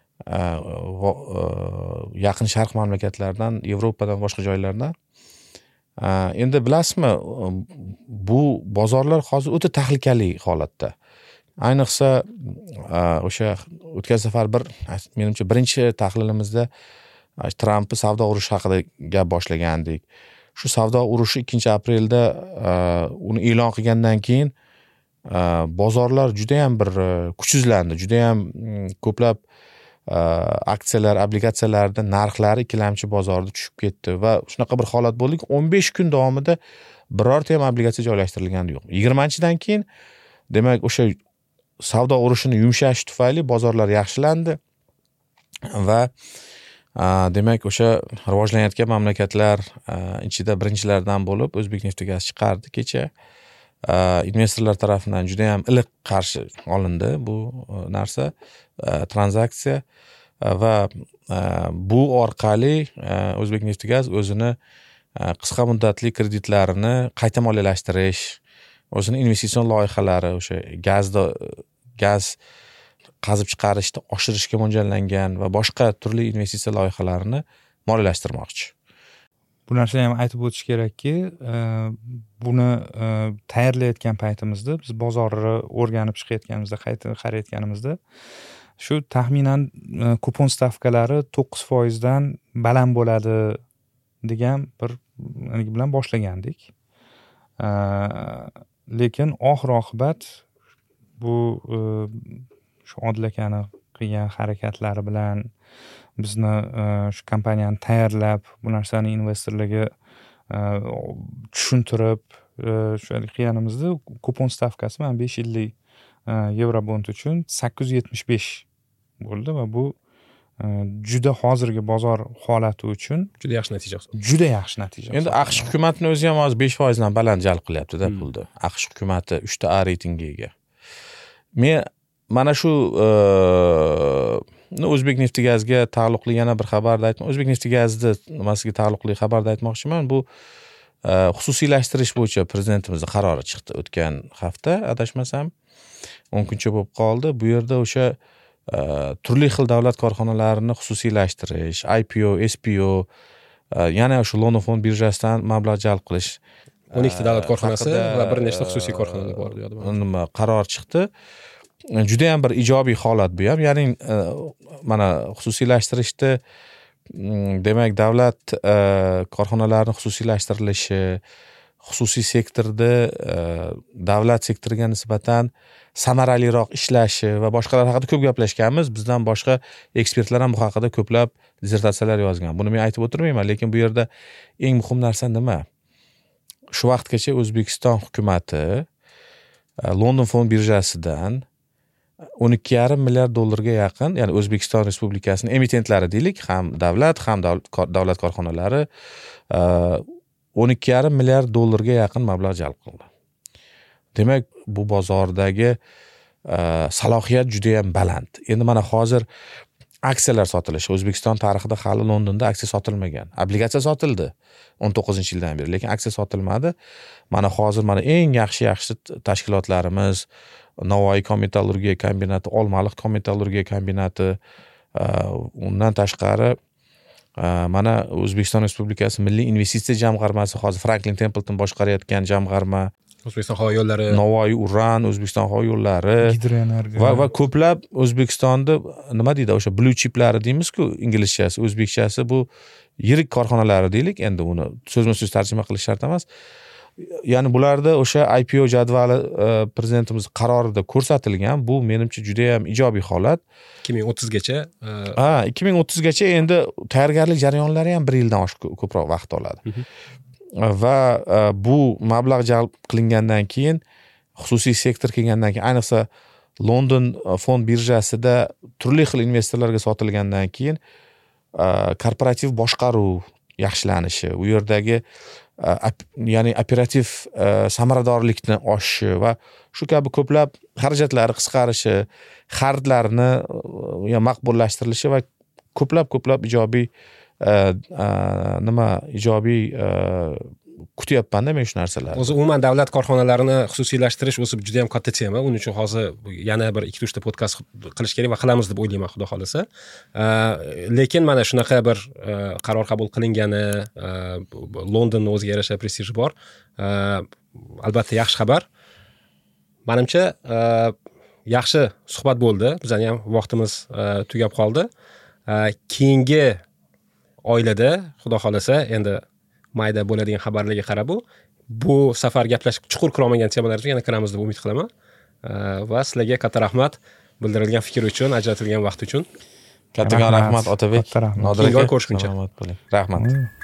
yaqin sharq mamlakatlaridan, Yevropadan, boshqa joylardan. Endi bilasizmi, bu bozorlar hozir o'ta tahlikali holatda. Ayniqsa o'sha o'tgan safar bir menimcha birinchi tahlilimizda Trampni savdo urushi haqida gap boshlagandik. Shu savdo urushi ikkinchi aprelda uni e'lon qilgandan keyin bozorlar juda ham bir kuchsizlandi, juda ham ko'plab aksiyalar, obligatsiyalarda narxlari ikkilamchi bozorda tushib ketdi va shunaqa bir holat bo'ldiki, o'n besh kun davomida birorta ham obligatsiya joylashtirilgani yo'q. yigirmanchidan keyin demak o'sha savdo urushini yumshash tufayli bozorlar yaxshilandi va demak o'sha rivojlanayotgan mamlakatlar ichida birinchilardan bo'lib O'zbekneftgaz chiqardi kecha. Investorlar tomonidan juda ham iliq qarshi olindi bu narsa, tranzaksiya va bu orqali O'zbekneftgaz o'zini qisqa muddatli kreditlarini qayta moliyalashtirish, o'zini investitsion loyihalari, o'sha gazda gaz qazib chiqarishni oshirishga mo'ljallangan va boshqa turli investitsiya loyihalarini moliyalashtirmoqchi. Bu narsani ham aytib o'tish kerakki, buni tayyorlayotgan paytimizda biz bozorni o'rganib chiqayotganimizda, qayta qarayotganimizda shu taxminan kupon stavkalari to'qqiz foizdan baland bo'ladi degan bir nima bilan boshlagandik. Lekin oxir oqibat bu shu Odil akani qilgan harakatlari bilan bizni shu kompaniyani tayyorlab, bu narsani investorlarga tushuntirib shu qilganimizda kupon stavkasi mana besh yuz ellik Eurobond uchun sakkiz yuz yetmish besh bo'ldi va bu juda hozirgi bozor holati uchun juda yaxshi natija. Juda yaxshi natija. Endi AQSh hukumatining o'zi ham hozir besh foizdan baland jalb qilyapti-da pulni. AQSh hukumati uchta A reytingiga ega. Men mana shu O'zbekneftgazga taalluqli yana bir xabarni aytmoqchiman. O'zbekneftgazni nimasiga taalluqli xabarni aytmoqchiman. Bu xususiylashtirish bo'yicha prezidentimizning qarori chiqdi o'tgan hafta, adashmasam o'n kuncha bo'lib qoldi. Bu yerda o'sha turli xil davlat korxonalarini xususiylashtirish, I P O, S P O, yana o'sha London fond birjasidan mablag' jalb qilish o'n ikkita davlat korxonasi va bir nechta xususiy korxonalar bor deyapti. Nima qaror chiqdi. Juda ham bir ijobiy holat bu ham. Ya'ni mana xususiylashtirishda demak davlat korxonalarining xususiylashtirilishi, xususiy sektorda davlat sektoriga nisbatan samaraliroq ishlashi va boshqalar haqida ko'p gaplashganmiz. Bizdan boshqa ekspertlar ham bu haqida ko'plab dissertatsiyalar yozgan. Buni men aytib o'tirmayman, lekin bu yerda eng muhim narsa nima? Shu vaqtgacha O'zbekiston hukumatı London fond birjasidan o'n ikki yarim milliard dollarga yaqin, ya'ni O'zbekiston Respublikasining emitentlari deylik, ham davlat, ham davlat korxonalari o'n ikki yarim milliard dollarga yaqin mablag' jalb qildi. Demak, bu bozordagi salohiyat juda ham baland. Endi mana hozir aksiyalar sotilishi. O'zbekiston tarixida hali Londonda aksiya sotilmagan. Obligatsiya sotildi o'n to'qqizinchi yildan beri, lekin aksiya sotilmadi. Mana hozir mana eng yaxshi-yaxshi tashkilotlarimiz, Navoiy kometallurgiya kombinati, Olmaliq kometallurgiya kombinati, undan tashqari mana O'zbekiston Respublikasi Milliy investitsiya jamg'armasi, hozir Franklin Templeton boshqarayotgan jamg'arma, O'zbekiston havo yo'llari, Navoiy Uran, O'zbekiston havo yo'llari Gidroenergiya va va ko'plab O'zbekistonda nima deydi, o'sha blue chiplari deymiz-ku, inglizchasi, o'zbekchasi bu yirik korxonalari deylik, endi uni so'zma-so'z tarjima qilish shart emas. Ya'ni bularda o'sha I P O jadvali prezidentimiz qarorida ko'rsatilgan. Bu menimcha juda ham ijobiy holat. ikki ming o'ttizgacha ha, ikki ming o'ttizgacha endi tayyorgarlik jarayonlari ham bir yildan oshiq ko'proq vaqt oladi. Va bu mablag' jalb qilingandan keyin, xususiy sektor kelgandan keyin, ayniqsa London fond birjasida turli xil investorlarga sotilgandan keyin korporativ boshqaruv yaxshilanishi, u yerdagi ya'ni operativ samaradorlikni oshishi va shu kabi ko'plab xarajatlari qisqarishi, xaridlarni maqbullashtirilishi va ko'plab ko'plab ijobiy nima ijobiy kutyapman-da men shu narsalarni. O'zi umuman davlat korxonalarini xususiylashtirish o'zi juda ham katta tema. Uning uchun hozir yana bir ikki uch ta podkast qilish kerak va qilamiz deb o'ylayman, xudo xolasa. Lekin mana shunaqa bir qaror qabul qilingani, Londonning o'ziga yarasha prestiji bor. Albatta yaxshi xabar. Menimcha yaxshi suhbat bo'ldi. Bizning ham vaqtimiz tugab qoldi. Keyingi oylada xudo xolasa endi mayda bo'ladigan xabarlarga qarab bu bu safar gaplashib chuqur kirolmagan temalarga yana kiramiz deb umid qilaman. Va sizlarga katta rahmat bildirilgan fikr uchun, ajratilgan vaqt uchun. Kattakon rahmat Otabek. Katta rahmat. Nodir aka, ko'rishguncha. Rahmat.